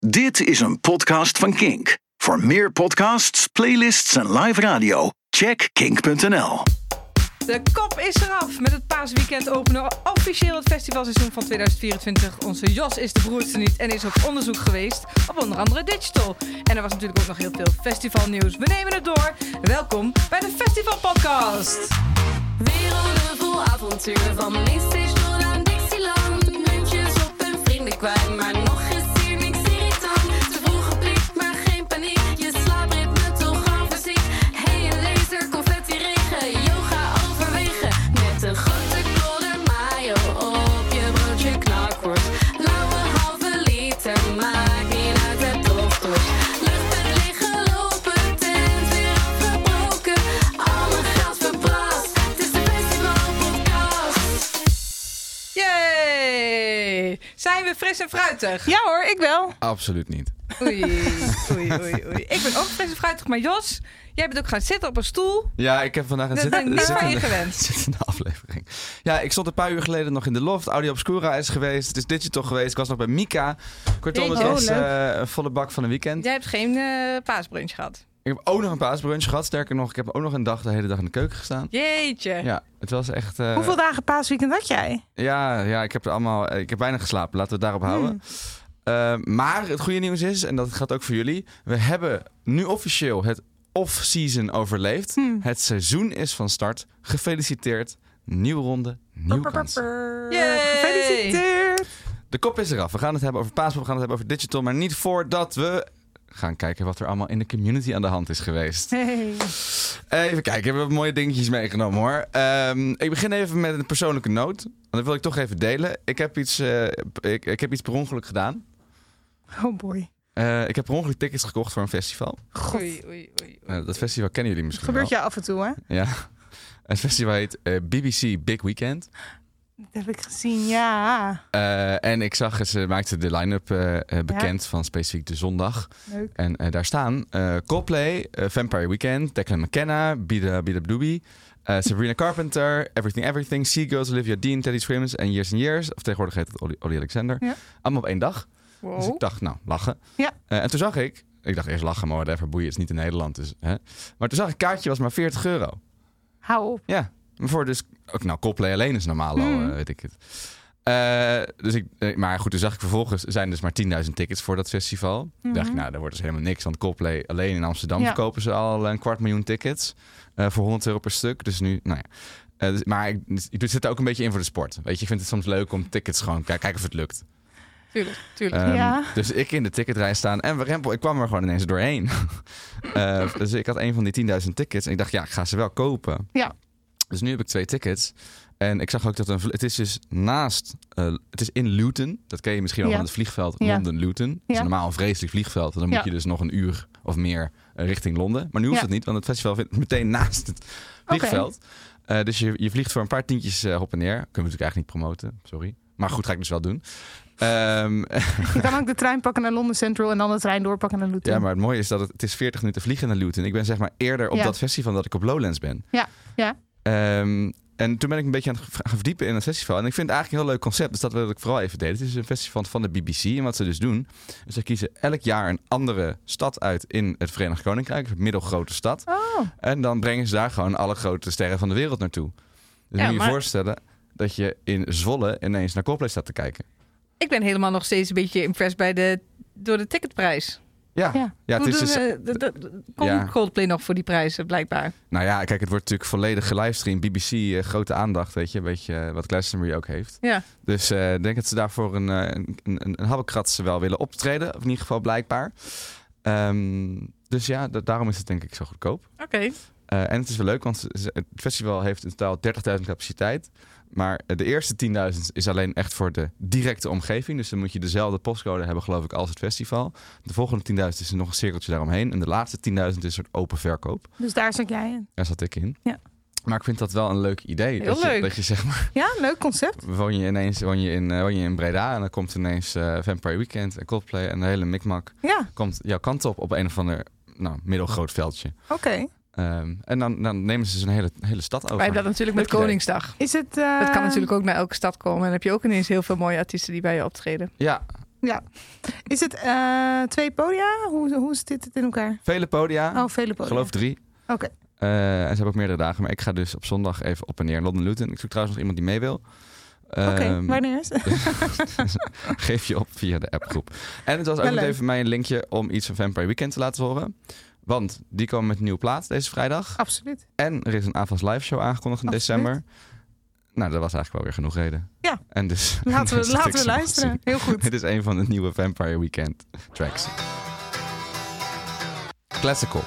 Dit is een podcast van Kink. Voor meer podcasts, playlists en live radio, check kink.nl. De kop is eraf. Met het paasweekend openen we officieel het festivalseizoen van 2024. Onze Jos is de broerste niet en is op onderzoek geweest op onder andere Digital. En er was natuurlijk ook nog heel veel festivalnieuws. We nemen het door. Welkom bij de Festival Podcast. Werelden vol avontuur, van Mainstation aan Dixieland. Muntjes op en vrienden kwijt, maar nog is hier niks irritant. Te vroeg geplikt, maar geen paniek. Je slaapritme toch al fysiek. Hey, een laser, confetti regen, yoga overwegen. Met een grote klodder mayo op je broodje knakworst. Lauwe halve liter, maakt niet uit, het toch door. Luchtbed liggen lopen, tent weer afgebroken. Al mijn geld verplaatst, het is de Festivalpodcast. Yay! Zijn we fris en fruitig? Ja hoor, ik wel. Absoluut niet. Oei. Ik ben ook fris en fruitig, maar Jos, jij bent ook gaan zitten op een stoel. Ja, ik heb vandaag een Dat ben ik niet van je gewend. zittende aflevering. Ja, ik stond een paar uur geleden nog in de loft. Audio Obscura is geweest. Het is Digital geweest. Ik was nog bij Mika. Kortom, het was een volle bak van een weekend. Jij hebt geen paasbrunch gehad. Ik heb ook nog een paasbrunch gehad. Sterker nog, ik heb ook nog een dag de hele dag in de keuken gestaan. Jeetje. Ja, het was echt... Hoeveel dagen paasweekend had jij? Ja, ik heb weinig geslapen. Laten we het daarop houden. Maar het goede nieuws is, en dat gaat ook voor jullie, we hebben nu officieel het off-season overleefd. Het seizoen is van start. Gefeliciteerd. Nieuwe ronde, nieuwe kans. Yay. Gefeliciteerd. De kop is eraf. We gaan het hebben over Paaspop, we gaan het hebben over Digital, maar niet voordat we gaan kijken wat er allemaal in de community aan de hand is geweest. Hey. Even kijken, hebben we wat mooie dingetjes meegenomen hoor. Ik begin even met een persoonlijke noot. Want dat wil ik toch even delen. Ik heb iets per ongeluk gedaan. Oh boy. Ik heb per ongeluk tickets gekocht voor een festival. Oei. Dat festival kennen jullie misschien Gebeurt wel. je af en toe, hè? Ja. Het festival heet BBC Big Weekend. Dat heb ik gezien, ja. En ik zag, ze maakten de line-up bekend van specifiek de zondag. Leuk. En daar staan Coldplay, Vampire Weekend, Declan McKenna, Bida Doobie, Sabrina Carpenter, Everything, Seagulls, Olivia Dean, Teddy Swims en Years and Years. Of tegenwoordig heet het Olly Alexander. Ja. Allemaal op één dag. Wow. Dus ik dacht, nou, lachen. Ja. En toen zag ik dacht eerst lachen, maar whatever, boeien, het is niet in Nederland. Dus, hè. Maar toen zag ik, kaartje was maar €40. Hou op. Ja, maar voor dus ook nou Coldplay alleen is normaal al, weet ik het. Maar goed, toen zag ik vervolgens zijn dus maar 10.000 tickets voor dat festival. Toen dacht ik, nou, daar wordt dus helemaal niks. Want Coldplay alleen in Amsterdam verkopen ze al 250.000 tickets voor €100 per stuk. Dus nu, nou ja. Maar ik zit er ook een beetje in voor de sport. Weet je, ik vind het soms leuk om tickets gewoon kijken of het lukt. Tuurlijk. Ja. Dus ik in de ticketrij staan en ik kwam er gewoon ineens doorheen. Dus ik had een van die 10.000 tickets en ik dacht, ja, ik ga ze wel kopen. Ja. Dus nu heb ik 2 tickets. En ik zag ook dat het is dus naast... het is in Luton. Dat ken je misschien wel van het vliegveld Londen Luton. Het is normaal een vreselijk vliegveld. En dan moet je dus nog een uur of meer richting Londen. Maar nu hoeft het niet, want het festival vindt meteen naast het vliegveld. Dus je vliegt voor een paar tientjes op en neer. Kunnen we natuurlijk eigenlijk niet promoten, sorry. Maar goed, ga ik dus wel doen. Je kan ook de trein pakken naar Londen Central en dan de trein doorpakken naar Luton. Ja, maar het mooie is dat het is 40 minuten vliegen naar Luton. Ik ben zeg maar eerder op dat festival dat ik op Lowlands ben. Ja. En toen ben ik een beetje aan het gaan verdiepen in het festival. En ik vind het eigenlijk een heel leuk concept. Dus dat wil ik vooral even delen. Het is een festival van de BBC. En wat ze dus doen, is ze kiezen elk jaar een andere stad uit in het Verenigd Koninkrijk. Een middelgrote stad. Oh. En dan brengen ze daar gewoon alle grote sterren van de wereld naartoe. Dus moet je voorstellen dat je in Zwolle ineens naar Coldplay staat te kijken. Ik ben helemaal nog steeds een beetje impressed door de ticketprijs. Ja, het is dus... Komt Coldplay nog voor die prijzen, blijkbaar? Nou ja, kijk, het wordt natuurlijk volledig gelivestreamd. BBC, grote aandacht, weet je. Een beetje wat Glastonbury ook heeft. Ja. Dus ik denk dat ze daarvoor een habbekrats wel willen optreden. Of in ieder geval blijkbaar. Dus ja, daarom is het denk ik zo goedkoop. Oké. En het is wel leuk, want het festival heeft in totaal 30.000 capaciteit. Maar de eerste 10.000 is alleen echt voor de directe omgeving. Dus dan moet je dezelfde postcode hebben, geloof ik, als het festival. De volgende 10.000 is er nog een cirkeltje daaromheen. En de laatste 10.000 is een soort open verkoop. Dus daar zat jij in? Daar zat ik in. Ja. Maar ik vind dat wel een leuk idee. Heel leuk. Dat je zeg maar... Ja, leuk concept. Woon je in Breda en dan komt ineens Vampire Weekend en Coldplay en de hele mikmak. Ja. Komt jouw kant op een of ander middelgroot veldje. Oké. En dan nemen ze een hele stad over. Wij hebben dat natuurlijk met Leuk idee. Koningsdag. Is het... Dat kan natuurlijk ook naar elke stad komen. En dan heb je ook ineens heel veel mooie artiesten die bij je optreden. Ja, Ja. Is het 2 podia? Hoe zit het in elkaar? Vele podia. Oh, vele podia. Geloof 3. Oké. En ze hebben ook meerdere dagen. Maar ik ga dus op zondag even op en neer in London Luton. Ik zoek trouwens nog iemand die mee wil. Oké, wanneer is het? Geef je op via de appgroep. En het was ook nog even mijn linkje om iets van Vampire Weekend te laten horen. Want die komen met een nieuwe plaat deze vrijdag. Absoluut. En er is een Avas live show aangekondigd in december. Nou, dat was eigenlijk wel weer genoeg reden. Ja. En dus, laten we luisteren. Heel goed. Dit is een van de nieuwe Vampire Weekend tracks. Classical.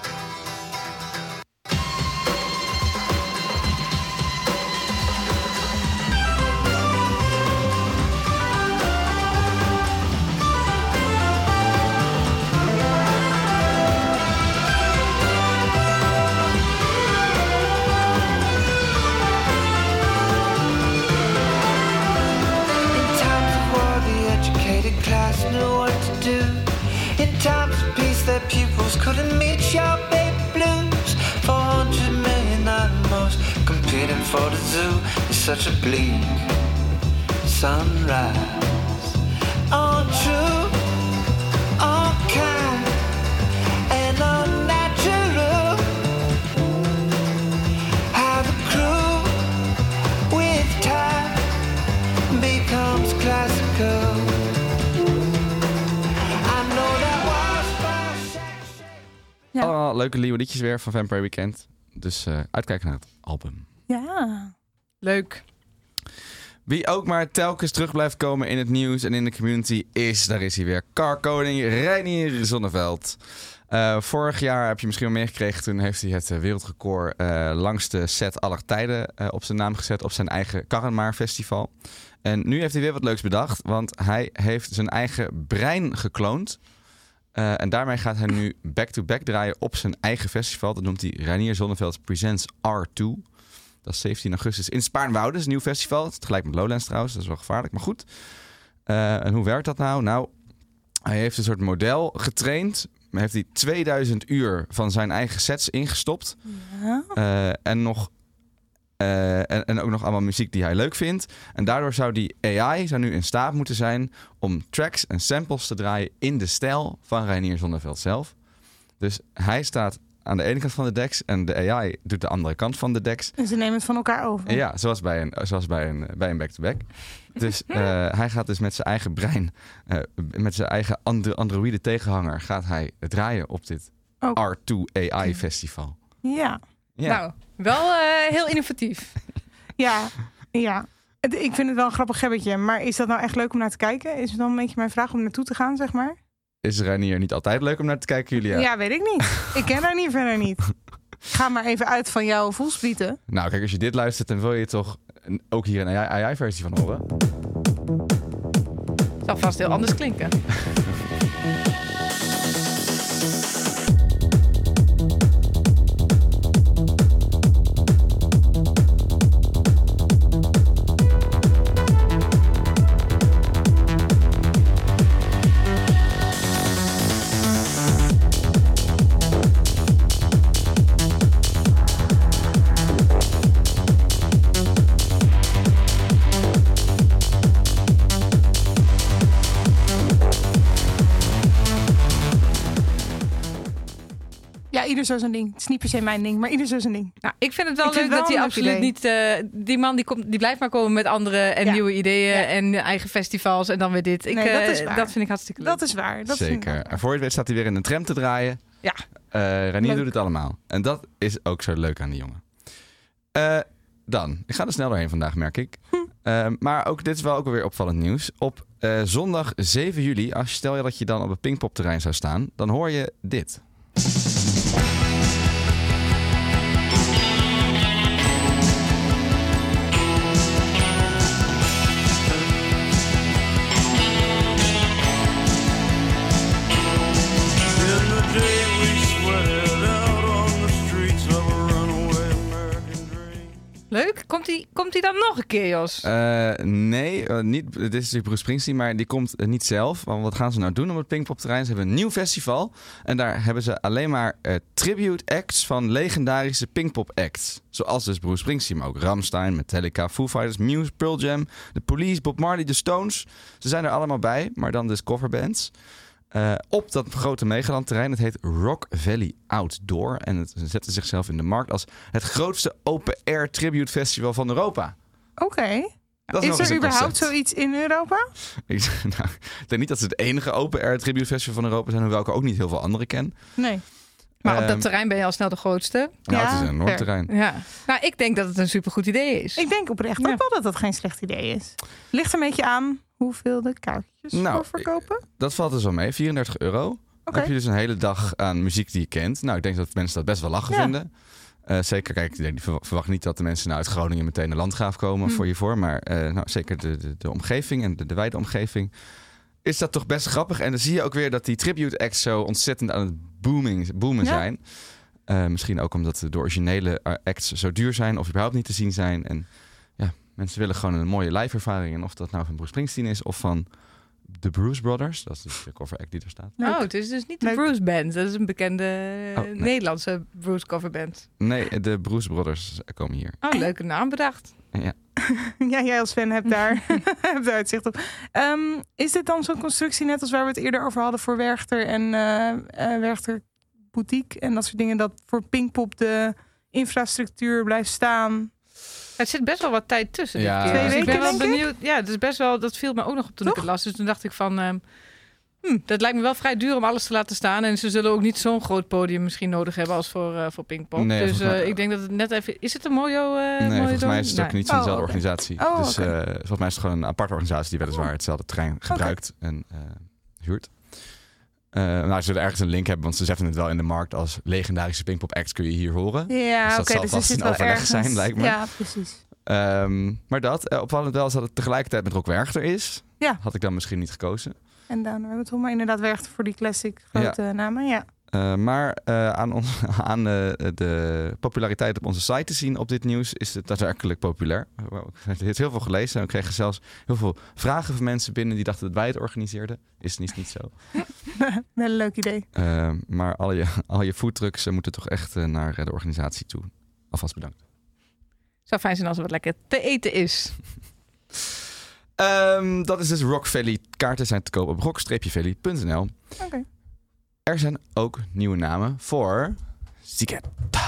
Couldn't meet your baby blues. 400 million animals competing for the zoo. It's such a bleak sunrise. All true, all kind, and all natural. How the crew with time becomes classical. Ja. Allemaal leuke nieuwe liedjes weer van Vampire Weekend. Dus uitkijken naar het album. Ja, leuk. Wie ook maar telkens terug blijft komen in het nieuws en in de community daar is hij weer. Carkoning Reinier Zonneveld. Vorig jaar heb je misschien wel meegekregen. Toen heeft hij het wereldrecord langste set aller tijden op zijn naam gezet. Op zijn eigen Karrenmaar Festival. En nu heeft hij weer wat leuks bedacht. Want hij heeft zijn eigen brein gekloond. En daarmee gaat hij nu back-to-back draaien op zijn eigen festival. Dat noemt hij Reinier Zonneveld Presents R2. Dat is 17 augustus in Spaarnwoude. Dat is een nieuw festival. Tegelijk met Lowlands trouwens. Dat is wel gevaarlijk, maar goed. En hoe werkt dat nou? Nou, hij heeft een soort model getraind. Heeft hij 2000 uur van zijn eigen sets ingestopt. Ja. En ook nog allemaal muziek die hij leuk vindt. En daardoor zou die AI nu in staat moeten zijn om tracks en samples te draaien in de stijl van Reinier Zonneveld zelf. Dus hij staat aan de ene kant van de decks en de AI doet de andere kant van de decks. En ze nemen het van elkaar over. Ja, zoals bij een back-to-back. Dus hij gaat dus met zijn eigen brein, met zijn eigen androïde tegenhanger, gaat hij draaien op dit R2 AI festival. Ja. Nou, wel heel innovatief. Ja. Ik vind het wel een grappig gebbetje. Maar is dat nou echt leuk om naar te kijken? Is het dan een beetje mijn vraag om naartoe te gaan, zeg maar? Is Reinier niet altijd leuk om naar te kijken, Julia? Ja, weet ik niet. Ik ken haar verder niet. Ga maar even uit van jouw voelsprieten. Nou, kijk, als je dit luistert, dan wil je toch ook hier een AI-versie van horen. Het zal vast heel anders klinken. Ieder zo zijn ding. Het is niet per se mijn ding, maar ieder zo zijn ding. Nou, ik vind het wel leuk dat hij absoluut niet... die man die blijft maar komen met andere en nieuwe ideeën en eigen festivals en dan weer dit. Dat vind ik hartstikke leuk. Dat is waar. Zeker. En voor je het weet staat hij weer in een tram te draaien. Ja. Reinier doet het allemaal. En dat is ook zo leuk aan die jongen. Dan, ik ga er snel doorheen vandaag, merk ik. Maar ook dit is wel ook weer opvallend nieuws. Op zondag 7 juli, stel je dat je dan op het Pinkpop-terrein zou staan, dan hoor je dit. Leuk. Komt hij dan nog een keer, Jos? Nee, niet. Dit is natuurlijk Bruce Springsteen, maar die komt niet zelf. Want wat gaan ze nou doen op het Pinkpopterrein? Ze hebben een nieuw festival. En daar hebben ze alleen maar tribute acts van legendarische Pinkpop acts. Zoals dus Bruce Springsteen, maar ook Rammstein, Metallica, Foo Fighters, Muse, Pearl Jam, The Police, Bob Marley, The Stones. Ze zijn er allemaal bij, maar dan dus coverbands. Op dat grote Megaland-terrein. Het heet Rock Valley Outdoor. En het zette zichzelf in de markt als het grootste open-air tribute festival van Europa. Oké. Is er überhaupt zoiets in Europa? Ik denk niet dat ze het enige open-air tribute festival van Europa zijn, hoewel ik er ook niet heel veel andere ken. Nee. Maar op dat terrein ben je al snel de grootste. Ja, het is een enorm terrein. Ja. Nou, ik denk dat het een supergoed idee is. Ik denk oprecht ook wel dat dat geen slecht idee is. Ligt er een beetje aan hoeveel de kaartjes voor verkopen? Dat valt dus wel mee. €34. Dan heb je dus een hele dag aan muziek die je kent. Nou, ik denk dat mensen dat best wel lachen vinden. Zeker, kijk, ik verwacht niet dat de mensen uit Groningen meteen naar Landgraaf komen voor je voor. Maar zeker de omgeving en de wijde omgeving is dat toch best grappig. En dan zie je ook weer dat die tribute acts zo ontzettend aan het boomen zijn. Misschien ook omdat de originele acts zo duur zijn of überhaupt niet te zien zijn. En ja, mensen willen gewoon een mooie live ervaring. En of dat nou van Bruce Springsteen is of van de Bruce Brothers. Dat is dus de cover act die er staat. Oh, het is dus niet de Bruce Band. Dat is een bekende Nederlandse Bruce coverband. Nee, de Bruce Brothers komen hier. Oh, leuke naam bedacht. Ja. Ja, jij als fan hebt daar, hebt daar uitzicht op. Is dit dan zo'n constructie net als waar we het eerder over hadden voor Werchter en Werchter Boutique en dat soort dingen, dat voor Pinkpop de infrastructuur blijft staan? Het zit best wel wat tijd tussen. Ja. 2 weken, ik ben wel denk benieuwd. Ja, het is best wel. Dat viel me ook nog op toen ik het las. Dus toen dacht ik van, dat lijkt me wel vrij duur om alles te laten staan. En ze zullen ook niet zo'n groot podium misschien nodig hebben als voor Pinkpop. Nee, dus ik denk dat het net even. Is het een Mojo? Nee, volgens mij is het ook niet zo'nzelfde oké. organisatie. Oh, dus volgens mij is het gewoon een aparte organisatie die weliswaar hetzelfde terrein gebruikt en huurt. Nou, ze zullen ergens een link hebben, want ze zetten het wel in de markt als legendarische Pinkpop acts kun je hier horen. Ja, dus dat zal vast een overleg zijn, lijkt me. Ja, precies. Maar opvallend wel is dat het tegelijkertijd met Rock Werchter is. Ja. Had ik dan misschien niet gekozen. En dan hebben we het maar inderdaad Werchter voor die classic grote namen. Ja. Maar aan de populariteit op onze site te zien op dit nieuws is het daadwerkelijk populair. Ik heb heel veel gelezen en we kregen zelfs heel veel vragen van mensen binnen die dachten dat wij het organiseerden. Is niet zo. Wel een leuk idee. Maar al je foodtrucks moeten toch echt naar de organisatie toe. Alvast bedankt. Zou fijn zijn als er wat lekker te eten is. Dat is dus Rock Valley. Kaarten zijn te koop op rock-valley.nl. Oké. Er zijn ook nieuwe namen voor Ziget.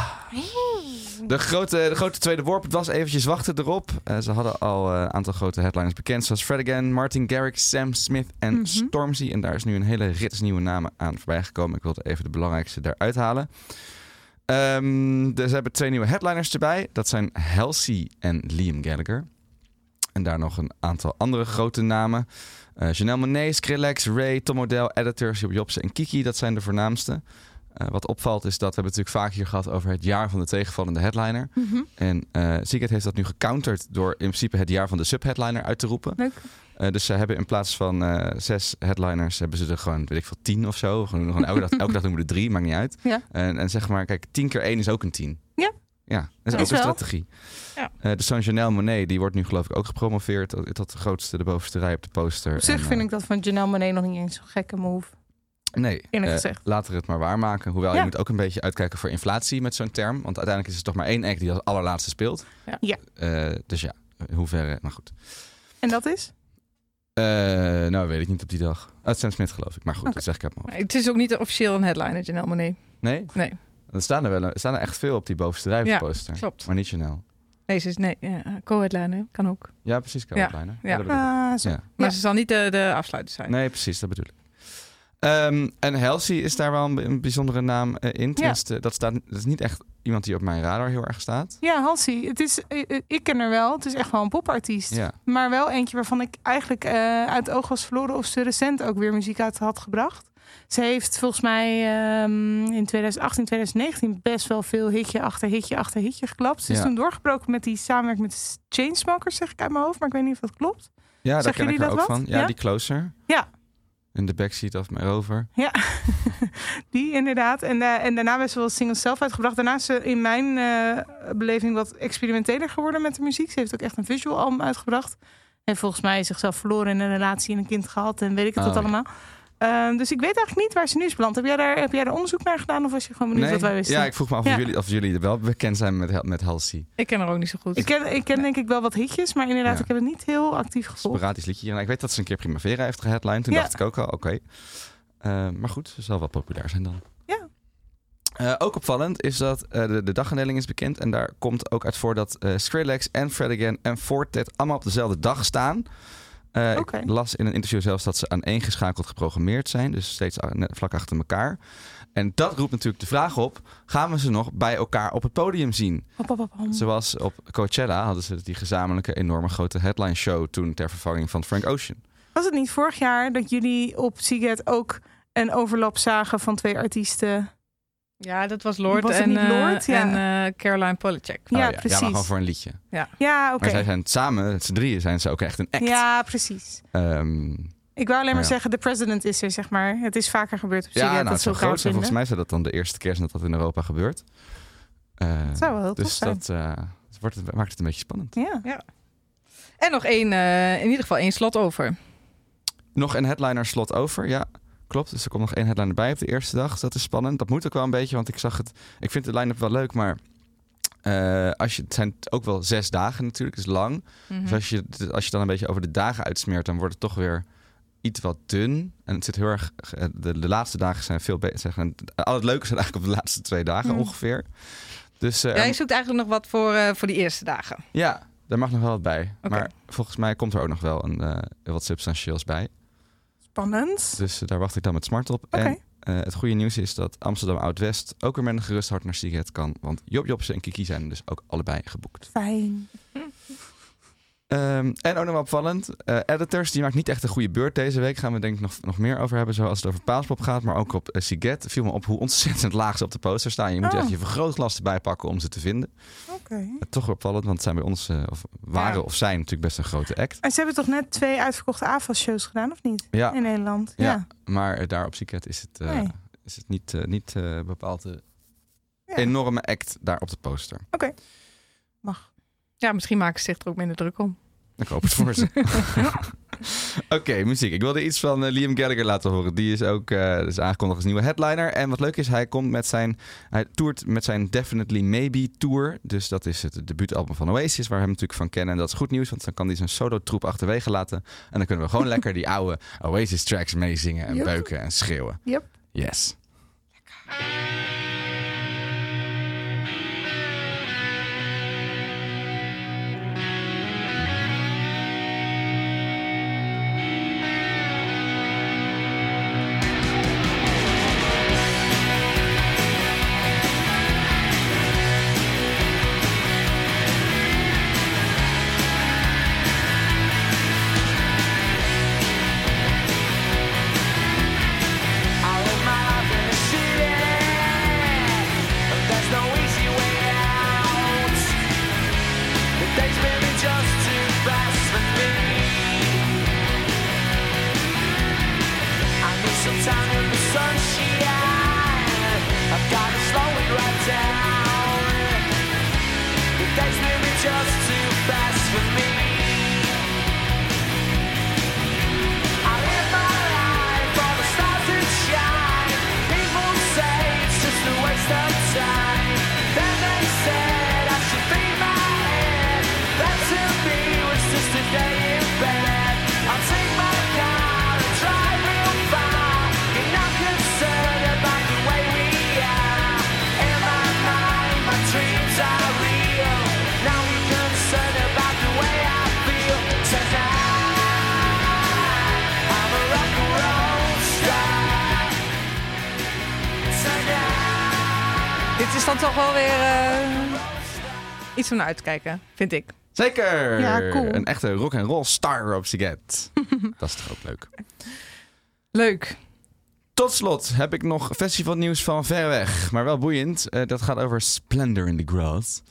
De grote tweede worp. Het was eventjes wachten erop. Ze hadden al een aantal grote headliners bekend. Zoals Fred Again, Martin Garrix, Sam Smith en Stormzy. En daar is nu een hele rits nieuwe namen aan voorbij gekomen. Ik wilde even de belangrijkste eruit halen. Dus ze hebben 2 nieuwe headliners erbij. Dat zijn Halsey en Liam Gallagher. En daar nog een aantal andere grote namen. Janelle Monáe, Skrillex, Ray, Tom Odell, Editors, Job Jobsen en Kiki. Dat zijn de voornaamste. Wat opvalt is dat we hebben het natuurlijk vaak hier gehad over het jaar van de tegenvallende headliner. En Ziget heeft dat nu gecounterd door in principe het jaar van de subheadliner uit te roepen. Leuk. Dus ze hebben in plaats van 6 headliners, hebben ze er gewoon, weet ik veel, 10 of zo. Gewoon elke dag doen we er 3, maakt niet uit. Ja. En zeg maar, kijk, 10 keer 1 is ook een 10. Ja. Ja, dat is ook een strategie. Ja. Dus zo'n Janelle Monáe, die wordt nu geloof ik ook gepromoveerd tot de grootste, de bovenste rij op de poster. Op zich vind ik dat van Janelle Monáe nog niet eens zo'n gekke move. Nee, eerlijk gezegd. Laten we het maar waarmaken. Hoewel je moet ook een beetje uitkijken voor inflatie met zo'n term. Want uiteindelijk is er toch maar 1 act die als allerlaatste speelt. Ja. Dus ja, in hoeverre, maar goed. En dat is? Nou, weet ik niet op die dag. Uit Sam Smith geloof ik. Maar goed, dat zeg ik uit mijn hoofd. Het is ook niet officieel een headliner, Janelle Monáe. Nee? Nee. Er staan er echt veel op die bovenste rij op de poster. Klopt. Maar niet Janelle. Nee, ze is co-headliner. Kan ook. Ja, precies. Co-headliner. Ja. Dat bedoel ik. Zo. Maar ze zal niet de afsluiter zijn. Nee, precies. Dat bedoel ik. En Halsey is daar wel een bijzondere naam in. Tenminste, dat is niet echt iemand die op mijn radar heel erg staat. Ja, Halsey. Ik ken haar wel. Het is echt wel een popartiest. Ja. Maar wel eentje waarvan ik eigenlijk uit het oog was verloren of ze recent ook weer muziek uit had gebracht. Ze heeft volgens mij in 2018, 2019 best wel veel hitje achter hitje achter hitje geklapt. Ze is toen doorgebroken met die samenwerking met de Chainsmokers, zeg ik uit mijn hoofd. Maar ik weet niet of dat klopt. Ja, daar Zeggen ken ik jullie er dat ook wat? van. Ja, Ja? die Closer. Ja. In the backseat of my Rover. Ja, die inderdaad. En daarna best wel singles zelf uitgebracht. Daarna is ze in mijn beleving wat experimenteler geworden met de muziek. Ze heeft ook echt een visual album uitgebracht. En volgens mij zichzelf verloren in een relatie en een kind gehad. En weet ik het wat allemaal. Dus ik weet eigenlijk niet waar ze nu is beland. Heb jij daar onderzoek naar gedaan of was je gewoon benieuwd wat wij wisten? Ja, ik vroeg me af of jullie wel bekend zijn met Halsey. Ik ken haar ook niet zo goed. Ik ken denk ik wel wat hitjes, maar inderdaad, ik heb het niet heel actief gevolgd. Sporadisch liedje. Nou, ik weet dat ze een keer Primavera heeft geheadlined. Toen dacht ik ook al, oké. Maar goed, ze zal wel populair zijn dan. Ja. Ook opvallend is dat de dagindeling is bekend. En daar komt ook uit voor dat Skrillex en Fred Again en Fortet allemaal op dezelfde dag staan. Ik las in een interview zelfs dat ze aaneengeschakeld geprogrammeerd zijn. Dus steeds vlak achter elkaar. En dat roept natuurlijk de vraag op. Gaan we ze nog bij elkaar op het podium zien? Zoals op Coachella hadden ze die gezamenlijke enorme grote headline show toen ter vervanging van Frank Ocean. Was het niet vorig jaar dat jullie op Seagate ook een overlap zagen van 2 artiesten? Ja, dat was Lord en Caroline Polachek. Ja, precies. Ja, maar gewoon voor een liedje. Ja, oké. Maar zij zijn samen, z'n drieën zijn ze ook echt een act. Ja, precies. Ik wou alleen maar zeggen, de president is er, zeg maar. Het is vaker gebeurd op Seagate. Ja, het zou groot zijn. Volgens mij is dat dan de eerste keer dat in Europa gebeurt. Het zou wel heel tof zijn. Dus dat maakt het een beetje spannend. Ja. En nog in ieder geval 1 slot over. Nog een headliner slot over, ja. Klopt, dus er komt nog 1 headliner bij op de eerste dag. Dat is spannend. Dat moet ook wel een beetje, want ik vind de line-up wel leuk, maar het zijn ook wel 6 dagen natuurlijk, is lang. Mhm. Dus als je dan een beetje over de dagen uitsmeert, dan wordt het toch weer iets wat dun. En het zit heel erg. De laatste dagen zijn veel beter. Al het leuke zijn eigenlijk op de laatste 2 dagen ongeveer. Dus, je zoekt eigenlijk nog wat voor die eerste dagen. Ja, daar mag nog wel wat bij. Okay. Maar volgens mij komt er ook nog wel wat substantieels bij. Spannend. Dus daar wacht ik dan met smart op. Okay. En het goede nieuws is dat Amsterdam Oud-West ook weer met een gerust hart naar Seagate kan. Want Job Jobsen en Kiki zijn dus ook allebei geboekt. Fijn. En ook nog wel opvallend. Editors, die maakt niet echt een goede beurt deze week. Gaan we denk ik nog meer over hebben, zoals het over Paaspop gaat. Maar ook op Seagate viel me op hoe ontzettend laag ze op de poster staan. Je moet echt je vergrootglas erbij pakken om ze te vinden. Toch weer opvallend, want het zijn bij ons, of zijn natuurlijk best een grote act. En ze hebben toch net 2 uitverkochte AFAS-shows gedaan, of niet? Ja. In Nederland. Ja. Maar daar op Seagate is het niet bepaald enorme act daar op de poster. Oké. Mag. Ja, misschien maken ze zich er ook minder druk om. Ik hoop het voor ze. Oké, muziek. Ik wilde iets van Liam Gallagher laten horen. Die is ook aangekondigd als nieuwe headliner. En wat leuk is, hij toert met zijn Definitely Maybe Tour. Dus dat is het debuutalbum van Oasis, waar we hem natuurlijk van kennen. En dat is goed nieuws, want dan kan hij zijn solo-troep achterwege laten. En dan kunnen we gewoon lekker die oude Oasis-tracks meezingen en beuken en schreeuwen. Yep. Yes. Dit is dan toch wel weer iets om naar uit te kijken, vind ik. Zeker! Ja, cool. Een echte rock-and-roll star op Seagate. Dat is toch ook leuk. Leuk. Tot slot heb ik nog festivalnieuws van ver weg, maar wel boeiend. Dat gaat over Splendor in the Grass.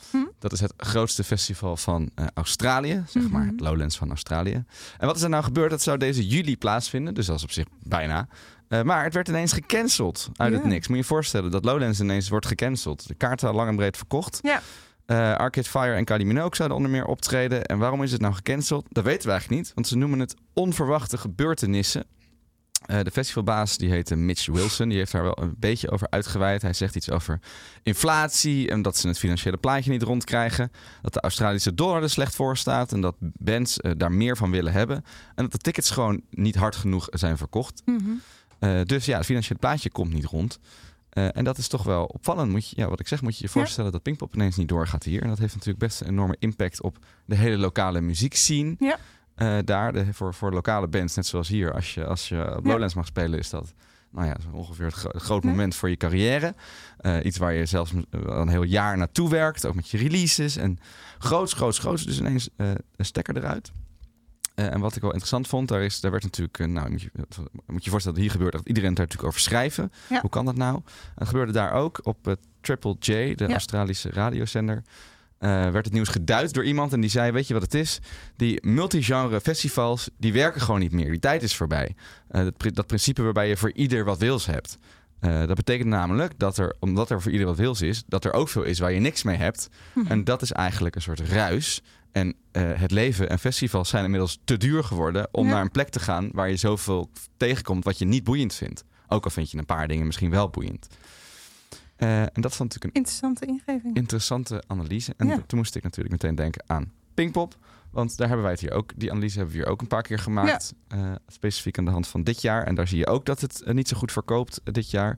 Dat is het grootste festival van Australië. Zeg maar het Lowlands van Australië. En wat is er nou gebeurd? Dat zou deze juli plaatsvinden. Dus dat is op zich bijna. Maar het werd ineens gecanceld uit het niks. Moet je je voorstellen dat Lowlands ineens wordt gecanceld. De kaarten al lang en breed verkocht. Ja. Arcade Fire en Kylie Minogue zouden onder meer optreden. En waarom is het nou gecanceld? Dat weten we eigenlijk niet. Want ze noemen het onverwachte gebeurtenissen. De festivalbaas, die heette Mitch Wilson. Die heeft daar wel een beetje over uitgeweid. Hij zegt iets over inflatie en dat ze het financiële plaatje niet rondkrijgen. Dat de Australische dollar er slecht voor staat en dat bands daar meer van willen hebben. En dat de tickets gewoon niet hard genoeg zijn verkocht. Dus ja, het financiële plaatje komt niet rond. En dat is toch wel opvallend. Wat ik zeg, moet je je voorstellen dat Pinkpop ineens niet doorgaat hier. En dat heeft natuurlijk best een enorme impact op de hele lokale muziekscene. Ja. Voor lokale bands, net zoals hier. Als je op Lowlands mag spelen, is dat ongeveer het groot moment voor je carrière. Iets waar je zelfs een heel jaar naartoe werkt. Ook met je releases. En groots. Dus ineens een stekker eruit. En wat ik wel interessant vond, daar werd natuurlijk... moet je voorstellen dat hier gebeurt dat iedereen daar natuurlijk over schrijven. Ja. Hoe kan dat nou? Het gebeurde daar ook op Triple J, de Australische radiozender. Werd het nieuws geduid door iemand en die zei, weet je wat het is? Die multigenre festivals, die werken gewoon niet meer. Die tijd is voorbij. Dat principe waarbij je voor ieder wat wils hebt. Dat betekent namelijk dat omdat er voor ieder wat wils is, dat er ook veel is waar je niks mee hebt. En dat is eigenlijk een soort ruis. En het leven en festivals zijn inmiddels te duur geworden om naar een plek te gaan waar je zoveel tegenkomt wat je niet boeiend vindt. Ook al vind je een paar dingen misschien wel boeiend. En dat vond ik een interessante ingeving. Interessante analyse. En toen moest ik natuurlijk meteen denken aan Pinkpop. Want daar hebben wij het hier ook. Die analyse hebben we hier ook een paar keer gemaakt. Ja. Specifiek aan de hand van dit jaar. En daar zie je ook dat het niet zo goed verkoopt dit jaar.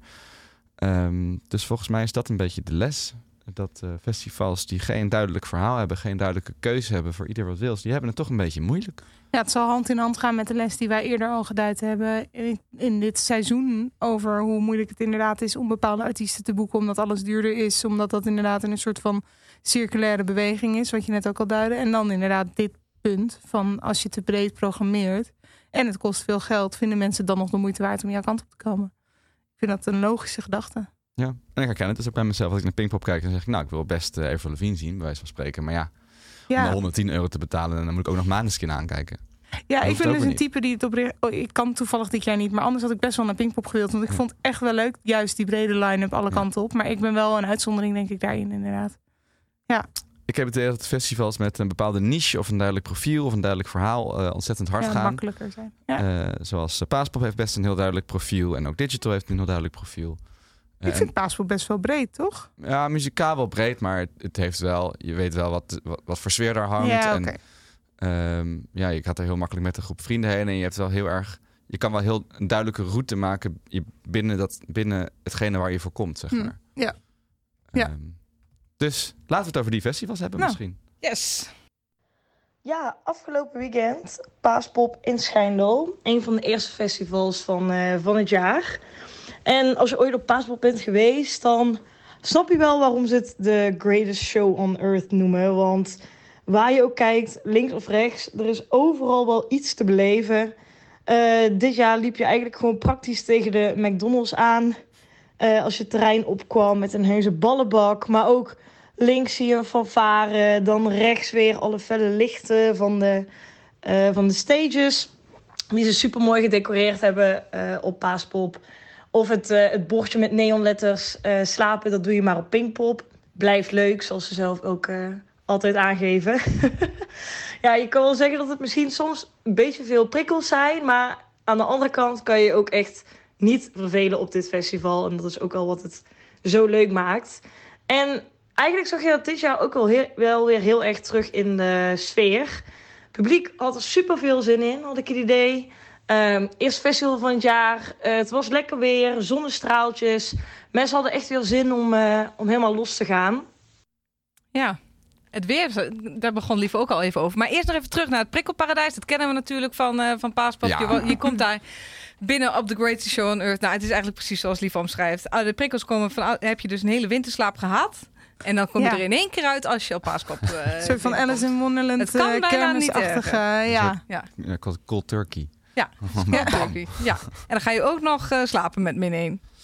Dus volgens mij is dat een beetje de les. Dat festivals die geen duidelijk verhaal hebben, geen duidelijke keuze hebben voor ieder wat wils, die hebben het toch een beetje moeilijk. Ja, het zal hand in hand gaan met de les die wij eerder al geduid hebben in dit seizoen. Over hoe moeilijk het inderdaad is om bepaalde artiesten te boeken, omdat alles duurder is. Omdat dat inderdaad een soort van circulaire beweging is, wat je net ook al duidde. En dan inderdaad dit punt van als je te breed programmeert en het kost veel geld, vinden mensen dan nog de moeite waard om jouw kant op te komen. Ik vind dat een logische gedachte. Ja, en ik herken het dus ook bij mezelf. Als ik naar Pinkpop kijk, dan zeg ik, ik wil best Avril Lavigne zien, bij wijze van spreken. Maar om €110 te betalen, dan moet ik ook nog Måneskin aankijken. Ja, ik ben dus een type die het ik kan toevallig dit jaar niet, maar anders had ik best wel naar Pinkpop gewild. Want ik vond het echt wel leuk, juist die brede line-up alle kanten op. Maar ik ben wel een uitzondering, denk ik, daarin inderdaad. Ja. Ik heb het idee dat festivals met een bepaalde niche of een duidelijk profiel of een duidelijk verhaal ontzettend hard gaan. Makkelijker zijn. Ja. Zoals Paaspop heeft best een heel duidelijk profiel en ook Digital heeft een heel duidelijk profiel. Ik vind Paaspop best wel breed, toch? Ja, muzikaal wel breed, maar het heeft wel, je weet wel wat voor sfeer daar hangt. Ja, okay. En je gaat er heel makkelijk met een groep vrienden heen en je hebt wel heel erg, je kan wel heel een duidelijke route maken binnen hetgene waar je voor komt, zeg maar. Ja. Dus laten we het over die festivals hebben misschien. Yes. Ja, afgelopen weekend Paaspop in Schijndel. Een van de eerste festivals van het jaar. En als je ooit op Paaspop bent geweest, dan snap je wel waarom ze het de greatest show on earth noemen. Want waar je ook kijkt, links of rechts, er is overal wel iets te beleven. Dit jaar liep je eigenlijk gewoon praktisch tegen de McDonald's aan. Als je het terrein opkwam met een heuse ballenbak. Maar ook links zie je een fanfare. Dan rechts weer alle felle lichten van de stages. Die ze super mooi gedecoreerd hebben op Paaspop. Of het bordje met neonletters slapen, dat doe je maar op Pinkpop. Blijft leuk, zoals ze zelf ook altijd aangeven. Ja, je kan wel zeggen dat het misschien soms een beetje veel prikkels zijn. Maar aan de andere kant kan je ook echt niet vervelen op dit festival. En dat is ook al wat het zo leuk maakt. En eigenlijk zag je dat dit jaar ook wel weer heel erg terug in de sfeer. Het publiek had er super veel zin in, had ik het idee. Eerst festival van het jaar. Het was lekker weer, zonnestraaltjes. Mensen hadden echt weer zin om helemaal los te gaan. Ja, het weer, daar begon Lieve ook al even over. Maar eerst nog even terug naar het prikkelparadijs. Dat kennen we natuurlijk van Paaspop. Ja. Je komt daar binnen op The Greatest Show on Earth. Nou, het is eigenlijk precies zoals Lieve omschrijft. De prikkels komen heb je dus een hele winterslaap gehad. En dan kom je er in één keer uit als je op Paaspop... een soort van Alice in Wonderland. Het kan bijna niet erger. Cold turkey. Ja. Ja. En dan ga je ook nog slapen met min 1.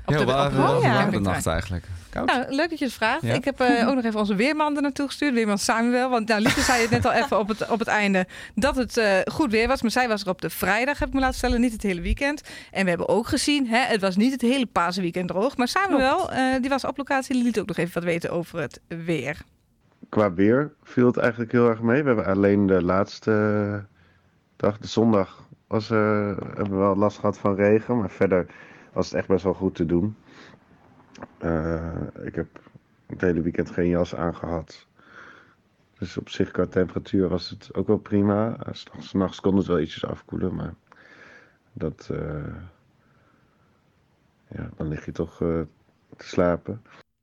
de nacht eigenlijk. Nou, leuk dat je het vraagt. Ja. Ik heb ook nog even onze weerman er naartoe gestuurd. Weerman Samuel. Want Lieke zei het net al even op het einde dat het goed weer was. Maar zij was er op de vrijdag, heb ik me laten stellen. Niet het hele weekend. En we hebben ook gezien, het was niet het hele Pasenweekend droog. Maar Samuel, die was op locatie. Die liet ook nog even wat weten over het weer. Qua weer viel het eigenlijk heel erg mee. We hebben alleen de laatste dag, de zondag, hebben we wel last gehad van regen. Maar verder was het echt best wel goed te doen. Ik heb het hele weekend geen jas aangehad. Dus op zich qua temperatuur was het ook wel prima. 's Nachts kon het wel ietsjes afkoelen, maar dat, dan lig je toch te slapen.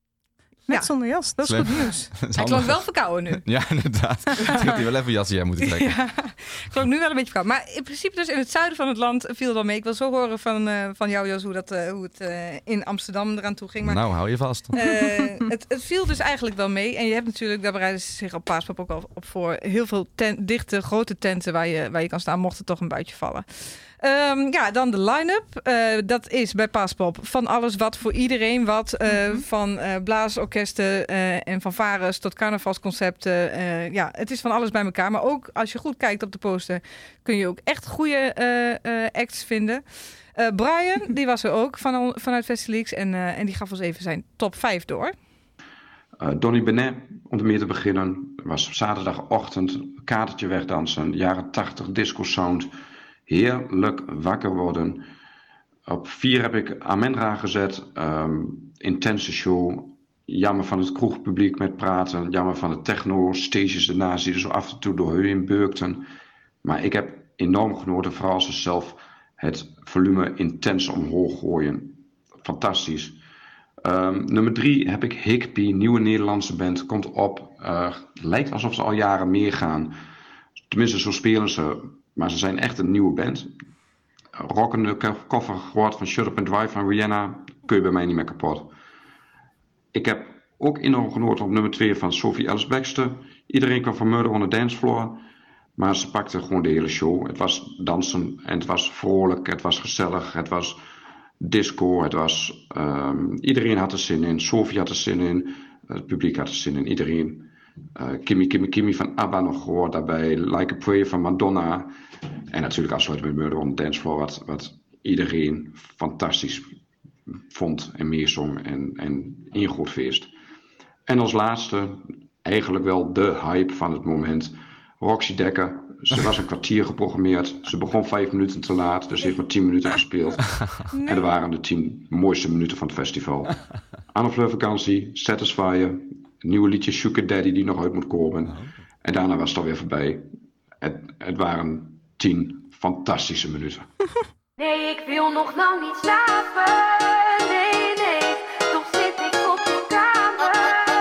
Net zonder jas, dat is goed nieuws. Hij klonk wel verkouden nu. Ja, inderdaad. Ik had hij wel even jasje aan moeten trekken. Ja, klonk nu wel een beetje verkouden. Maar in principe dus in het zuiden van het land viel het wel mee. Ik wil zo horen van jou, Jos, hoe het in Amsterdam eraan toe ging. Maar, nou, hou je vast. Het viel dus eigenlijk wel mee. En je hebt natuurlijk, daar bereiden ze zich op Paaspop ook al op voor, heel veel dichte, grote tenten waar je kan staan, mocht er toch een buitje vallen. Dan de line-up. Dat is bij Paaspop van alles wat voor iedereen wat. Van blaasorkesten en fanfares tot carnavalsconcepten. Het is van alles bij elkaar. Maar ook als je goed kijkt op de poster kun je ook echt goede acts vinden. Brian, die was er ook vanuit Festileaks. En die gaf ons even zijn top 5 door. Donny Benet, om ermee te beginnen, was zaterdagochtend kaartje wegdansen. Jaren 80 disco sound. Heerlijk wakker worden. Op 4 heb ik Amendra gezet. Intense show. Jammer van het kroegpubliek met praten. Jammer van de techno-stages ernaast die er zo af en toe doorheen beukten. Maar ik heb enorm genoten. Vooral ze zelf het volume intens omhoog gooien. Fantastisch. Nummer 3 heb ik Higpie, nieuwe Nederlandse band. Komt op. Lijkt alsof ze al jaren meegaan. Tenminste, zo spelen ze. Maar ze zijn echt een nieuwe band. Rockende koffer gehoord van Shut Up and Drive van Rihanna. Kun je bij mij niet meer kapot. Ik heb ook enorm genoten op nummer 2 van Sophie Ellis-Bextor. Iedereen kwam van Murder on the Dance Floor. Maar ze pakte gewoon de hele show. Het was dansen en het was vrolijk. Het was gezellig. Het was disco. Het was, iedereen had er zin in. Sophie had er zin in. Het publiek had er zin in. Iedereen. Kimmy van ABBA nog gehoord daarbij. Like a Prayer van Madonna. En natuurlijk afsluiten met Murder on the Dance Floor. Wat iedereen fantastisch vond en meezong. En een groot feest. En als laatste, eigenlijk wel de hype van het moment. Roxy Dekker. Ze was een kwartier geprogrammeerd. Ze begon 5 minuten te laat. Dus ze heeft maar 10 minuten gespeeld. Nee. En er waren de 10 mooiste minuten van het festival. Anne Fleur vakantie. Satisfyer. Nieuwe liedje Sugar Daddy die nog uit moet komen. En daarna was het alweer voorbij. Het waren 10 fantastische minuten. Nee, ik wil nog lang niet slapen. Nee, toch zit ik op de kamer.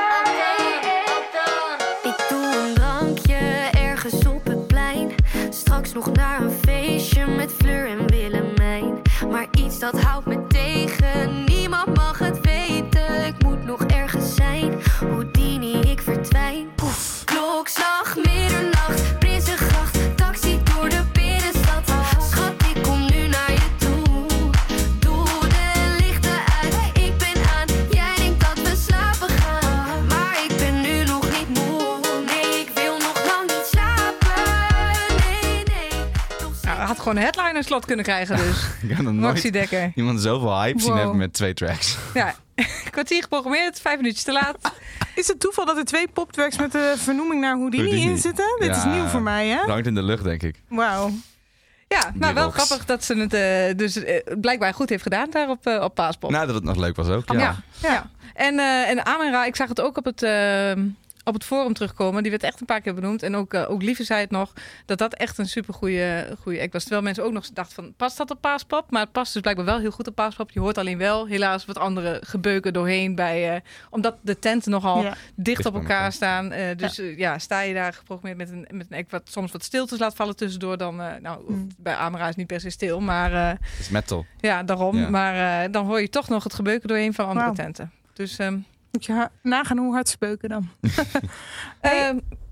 Ik doe een drankje ergens op het plein. Straks nog naar een feestje met Fleur en Willemijn. Maar iets dat houdt me tegen. Niemand mag het weten. Ik moet nog ergens zijn. Houdini, ik verdwijn. Poef. Klokslag, middernacht, Prinsengracht, taxi door de binnenstad. Schat, ik kom nu naar je toe. Doe de lichten uit, ik ben aan. Jij denkt dat we slapen gaan, maar ik ben nu nog niet moe. Nee, ik wil nog lang niet slapen. Nee. Nou, hij had gewoon een headliner-slot kunnen krijgen dus. Ik heb nog nooit iemand zoveel hype zien hebben met 2 tracks. Ja, kwartier geprogrammeerd, 5 minuutjes te laat. Is het toeval dat er 2 poptracks met de vernoeming naar Houdini in zitten? Dit is nieuw voor mij, hè? Hangt in de lucht, denk ik. Wauw. Ja, maar wel grappig dat ze het blijkbaar goed heeft gedaan daar op Paaspop. Nou, dat het nog leuk was ook, ja. En Amira, ik zag het ook op het forum terugkomen. Die werd echt een paar keer benoemd. En ook Lieve zei het nog, dat echt een super goede act was. Terwijl mensen ook nog dachten van, past dat op Paaspop? Maar het past dus blijkbaar wel heel goed op Paaspop. Je hoort alleen wel helaas wat andere gebeuken doorheen omdat de tenten nogal dicht op elkaar staan. Sta je daar geprogrammeerd met een act wat soms wat stiltes laat vallen tussendoor. Dan, bij Amira is het niet per se stil, maar... het is metal. Ja, daarom. Ja. Maar dan hoor je toch nog het gebeuken doorheen van andere tenten. Dus... Moet je nagaan hoe hard ze beuken dan.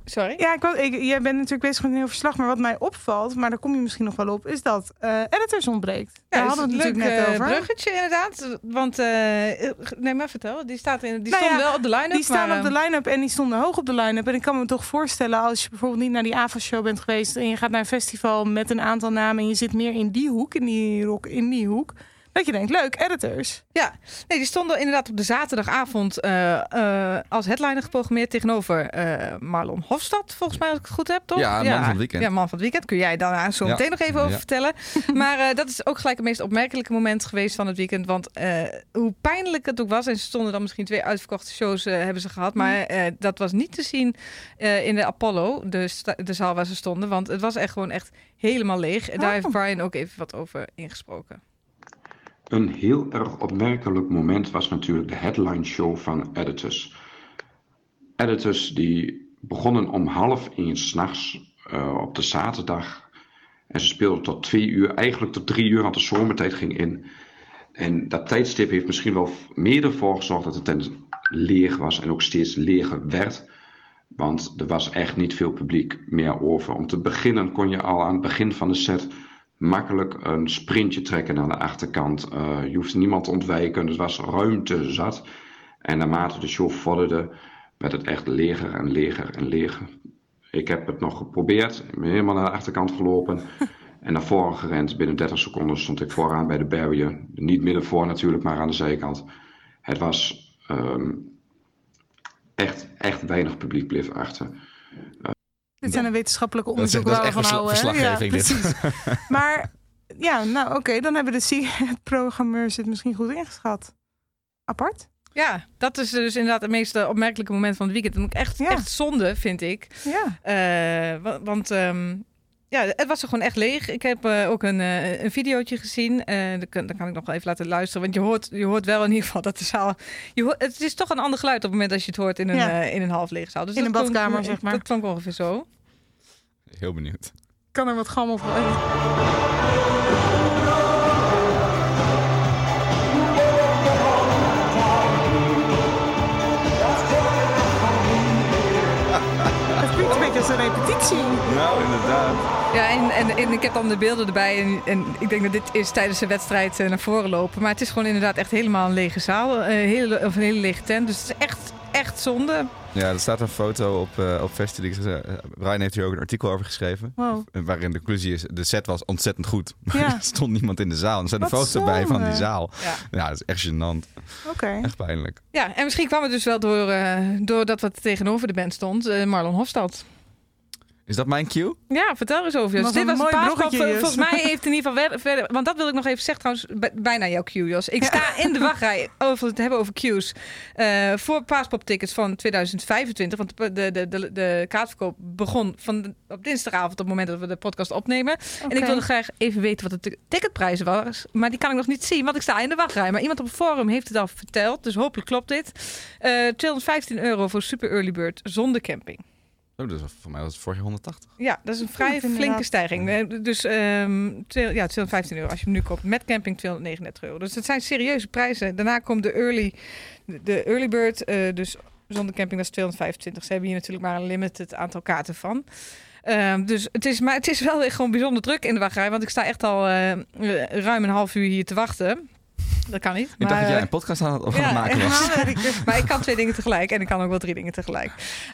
Sorry? Ja, jij bent natuurlijk bezig met een heel verslag. Maar wat mij opvalt, maar daar kom je misschien nog wel op, is dat editors ontbreekt. Daar hadden we het natuurlijk net over. Bruggetje inderdaad. Want, nee, maar vertel. Die stonden wel op de line-up. Die staan op de line-up en die stonden hoog op de line-up. En ik kan me toch voorstellen, als je bijvoorbeeld niet naar die AVA-show bent geweest en je gaat naar een festival met een aantal namen en je zit meer in die hoek, in die rock, in die hoek, dat je denkt, leuk, editors. Ja, nee, die stonden inderdaad op de zaterdagavond als headliner geprogrammeerd tegenover Marlon Hofstad, volgens mij, als ik het goed heb, toch? Ja, man van het weekend. Ja, man van het weekend. Kun jij daar zo meteen nog even over vertellen. Maar dat is ook gelijk het meest opmerkelijke moment geweest van het weekend. Want hoe pijnlijk het ook was, en ze stonden dan misschien 2 uitverkochte shows hebben ze gehad, maar dat was niet te zien in de Apollo, de zaal waar ze stonden. Want het was echt gewoon echt helemaal leeg. En daar heeft Brian ook even wat over ingesproken. Een heel erg opmerkelijk moment was natuurlijk de headline show van Editors. Editors die begonnen om 12:30 s'nachts op de zaterdag. En ze speelden tot 2 uur, eigenlijk tot 3 uur, want de zomertijd ging in. En dat tijdstip heeft misschien wel meer ervoor gezorgd dat het tent leeg was en ook steeds leger werd. Want er was echt niet veel publiek meer over. Om te beginnen kon je al aan het begin van de set makkelijk een sprintje trekken naar de achterkant. Je hoefde niemand te ontwijken, dus was ruimte zat. En naarmate de show vorderde, werd het echt leger en leger en leger. Ik heb het nog geprobeerd, ik ben helemaal naar de achterkant gelopen en naar voren gerend. Binnen 30 seconden stond ik vooraan bij de barrier. Niet midden voor natuurlijk, maar aan de zijkant. Het was echt weinig publiek bleef achter. Dit zijn de wetenschappelijke onderzoeken waar we van houden. Verslaggeving, precies. Maar ja, nou oké, dan hebben de programmeurs het misschien goed ingeschat. Apart. Ja, dat is dus inderdaad het meest opmerkelijke moment van het weekend. En ook echt zonde, vind ik. Ja. Want het was er gewoon echt leeg. Ik heb ook een videootje gezien. Dat kan ik nog wel even laten luisteren. Want je hoort wel in ieder geval dat de zaal... Het is toch een ander geluid op het moment dat je het hoort in een half lege zaal. Dus in een badkamer, zeg maar. Dat klonk ongeveer zo. Heel benieuwd. Kan er wat gammel van. Het klinkt een beetje als een repetitie. Nou, inderdaad. Ja, en ik heb dan de beelden erbij. En ik denk dat dit is tijdens de wedstrijd naar voren lopen. Maar het is gewoon inderdaad echt helemaal een lege zaal. Een hele lege tent. Dus het is echt zonde. Ja, er staat een foto op Festival. Brian heeft hier ook een artikel over geschreven. Wow. Waarin de conclusie is, de set was ontzettend goed. Maar Ja. er stond niemand in de zaal. En er staat een Wat foto bij van die zonde. zaal. Ja, dat is echt gênant. Oké. Echt pijnlijk. Ja, en misschien kwam het dus wel doordat wat tegenover de band stond. Marlon Hofstad. Is dat mijn cue? Ja, vertel eens over. Was Dit een was mooi een paaspop. bruggetje, Volgens mij heeft in ieder geval verder... Want dat wil ik nog even zeggen trouwens, bijna jouw cue, Jos. Ik sta in de wachtrij over het hebben over cues. Voor paaspop-tickets van 2025. Want de kaartverkoop begon op dinsdagavond op het moment dat we de podcast opnemen. Oké. En ik wilde graag even weten wat de ticketprijs was. Maar die kan ik nog niet zien, want ik sta in de wachtrij. Maar iemand op het forum heeft het al verteld. Dus hopelijk klopt dit. €215 voor Super Early Bird zonder camping. Oh, dus voor mij was het vorig jaar 180. Ja, dat is een vrij flinke stijging. Dus €215 als je hem nu koopt. Met camping €239. Dus dat zijn serieuze prijzen. Daarna komt de early bird. Dus zonder camping, dat is €225. Ze hebben hier natuurlijk maar een limited aantal kaarten van. Dus het is wel echt gewoon bijzonder druk in de wachtrij. Want ik sta echt al ruim een half uur hier te wachten. Dat kan niet. Ik dacht dat jij een podcast aan het maken was. Maar ik kan 2 dingen tegelijk. En ik kan ook wel 3 dingen tegelijk.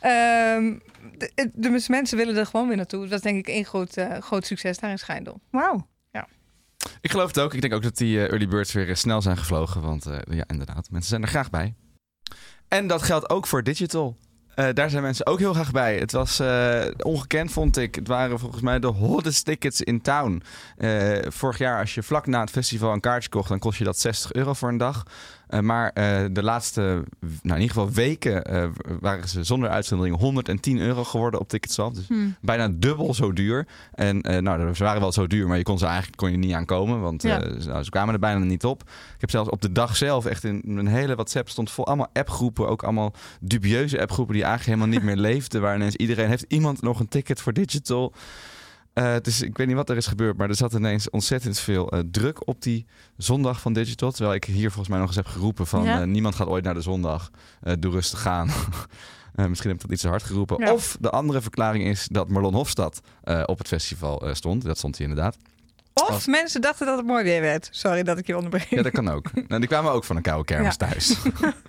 De mensen willen er gewoon weer naartoe. Dat is denk ik één groot succes daar in Schijndel. Wauw. Ik geloof het ook. Ik denk ook dat die early birds weer snel zijn gevlogen. Want ja, inderdaad, mensen zijn er graag bij. En dat geldt ook voor digital. Daar zijn mensen ook heel graag bij. Het was ongekend, vond ik. Het waren volgens mij de hottest tickets in town. Vorig jaar, als je vlak na het festival een kaartje kocht, dan kost je dat €60 voor een dag. Maar de laatste, in ieder geval weken, waren ze zonder uitzondering €110 geworden op Ticketswap. Dus bijna dubbel zo duur. En ze waren wel zo duur, maar je kon je niet aankomen. Want ze kwamen er bijna niet op. Ik heb zelfs op de dag zelf echt in mijn hele WhatsApp stond vol allemaal appgroepen. Ook allemaal dubieuze appgroepen die eigenlijk helemaal niet meer leefden. Waar ineens iedereen, heeft iemand nog een ticket voor digital? Dus ik weet niet wat er is gebeurd, maar er zat ineens ontzettend veel druk op die zondag van Digital. Terwijl ik hier volgens mij nog eens heb geroepen van niemand gaat ooit naar de zondag. Doe rustig gaan. Misschien heb ik dat iets te hard geroepen. Ja. Of de andere verklaring is dat Marlon Hofstad op het festival stond. Dat stond hij inderdaad. Of mensen dachten dat het mooi weer werd. Sorry dat ik je onderbreek. Ja, dat kan ook. Nou, die kwamen ook van een koude kermis thuis.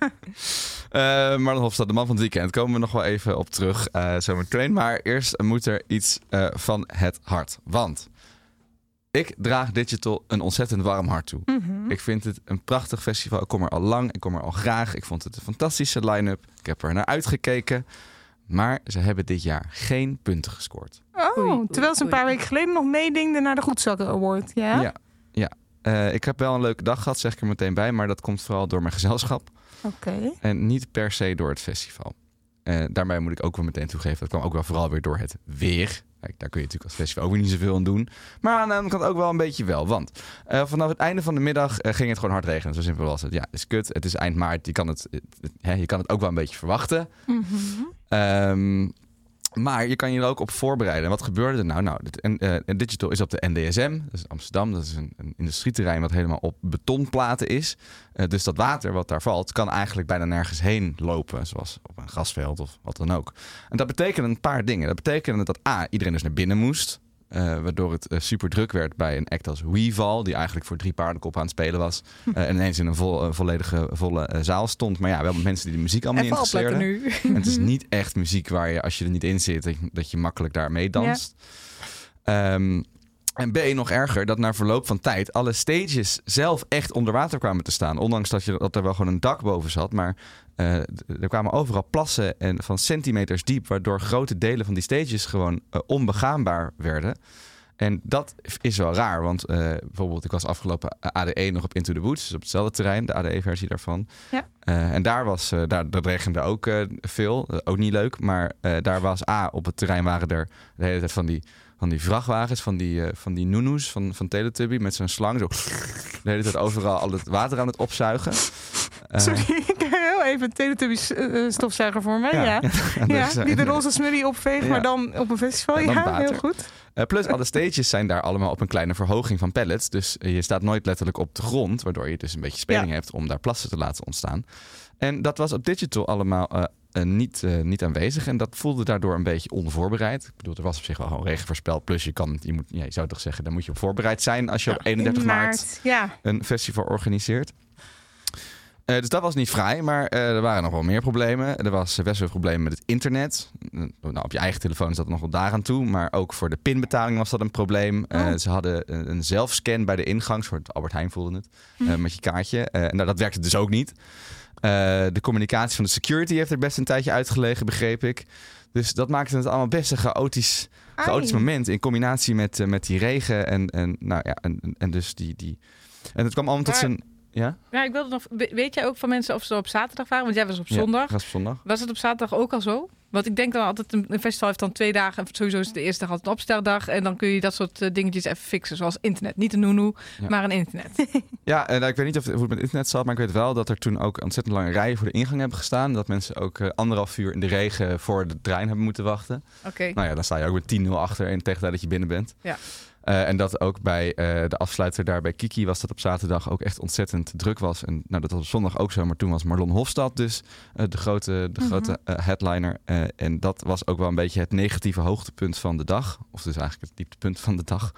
Marlon Hofstad, de man van het weekend. Komen we nog wel even op terug zometeen. Maar eerst moet er iets van het hart. Want ik draag Digital een ontzettend warm hart toe. Mm-hmm. Ik vind het een prachtig festival. Ik kom er al lang. Ik kom er al graag. Ik vond het een fantastische line-up. Ik heb er naar uitgekeken. Maar ze hebben dit jaar geen punten gescoord. Terwijl ze een paar weken geleden nog meedingden naar de Goedzakken Award. Ja. Ik heb wel een leuke dag gehad, zeg ik er meteen bij. Maar dat komt vooral door mijn gezelschap. Okay. En niet per se door het festival. Daarbij moet ik ook wel meteen toegeven. Dat kwam ook wel vooral weer door het weer. Kijk, daar kun je natuurlijk als festival ook weer niet zoveel aan doen. Maar aan de andere kant ook wel een beetje wel. Want vanaf het einde van de middag ging het gewoon hard regenen. Zo simpel was het. Ja, het is kut. Het is eind maart. Je kan het ook wel een beetje verwachten. Mm-hmm. Maar je kan je er ook op voorbereiden. En wat gebeurde er nou? Digital is op de NDSM. Dat is Amsterdam. Dat is een industrieterrein wat helemaal op betonplaten is. Dus dat water wat daar valt kan eigenlijk bijna nergens heen lopen. Zoals op een grasveld of wat dan ook. En dat betekende een paar dingen. Dat betekende dat iedereen dus naar binnen moest. Waardoor het super druk werd bij een act als Weeval, die eigenlijk voor 3 paardenkoppen aan het spelen was. En ineens in een volle zaal stond. Maar ja, wel met mensen die de muziek allemaal niet interesseerden. Nu. En het is niet echt muziek waar je, als je er niet in zit, dat je makkelijk daar mee danst. Ja. En B, nog erger, dat na verloop van tijd alle stages zelf echt onder water kwamen te staan. Ondanks dat er wel gewoon een dak boven zat. Maar er kwamen overal plassen van centimeters diep, waardoor grote delen van die stages gewoon onbegaanbaar werden. En dat is wel raar, want bijvoorbeeld ik was afgelopen ADE nog op Into the Woods, dus op hetzelfde terrein, de ADE-versie daarvan. Ja. En dat regende ook veel, ook niet leuk. Maar daar was op het terrein waren er de hele tijd van die vrachtwagens, van die noenoes van Teletubby met zo'n slang. Zo de hele tijd overal al het water aan het opzuigen. Sorry, ik heb heel even een Teletubby stofzuiger voor mij. Ja. Die de roze smurrie opveegt, maar dan op een festival. Ja, heel goed. Plus alle stages zijn daar allemaal op een kleine verhoging van pallets. Dus je staat nooit letterlijk op de grond, waardoor je dus een beetje speling hebt om daar plassen te laten ontstaan. En dat was op Digital allemaal niet aanwezig. En dat voelde daardoor een beetje onvoorbereid. Ik bedoel, er was op zich wel gewoon regen voorspeld. Plus je zou toch zeggen, daar moet je op voorbereid zijn als je op 31 maart een festival organiseert. Dus dat was niet fraai, maar er waren nog wel meer problemen. Er was best wel problemen met het internet. Nou, op je eigen telefoon is dat nog wel daaraan toe. Maar ook voor de pinbetaling was dat een probleem. Ze hadden een zelfscan bij de ingang. Soort Albert Heijn voelde het. Met je kaartje. Dat werkte dus ook niet. De communicatie van de security heeft er best een tijdje uitgelegen, begreep ik. Dus dat maakte het allemaal best een chaotisch moment. In combinatie met die regen. En dus die. En het kwam allemaal tot zijn. Ja? Ja, ik wilde nog. Weet jij ook van mensen of ze op zaterdag waren? Want jij was op zondag. Ja, was op zondag. Was het op zaterdag ook al zo? Want ik denk dan altijd, een festival heeft dan 2 dagen. En sowieso is de eerste dag altijd een opsteldag. En dan kun je dat soort dingetjes even fixen. Zoals internet. Niet een noenoe, maar een internet. Ja, ik weet niet hoe het met internet zat. Maar ik weet wel dat er toen ook ontzettend lange rijen voor de ingang hebben gestaan. Dat mensen ook 1,5 uur in de regen voor de trein hebben moeten wachten. Okay. Nou ja, dan sta je ook met 10-0 achter en tegen tijd dat je binnen bent. Ja. En dat ook bij de afsluiter daar bij Kiki was dat op zaterdag ook echt ontzettend druk was. En dat was op zondag ook zo, maar toen was Marlon Hofstad dus de grote headliner. En dat was ook wel een beetje het negatieve hoogtepunt van de dag. Of dus eigenlijk het dieptepunt van de dag.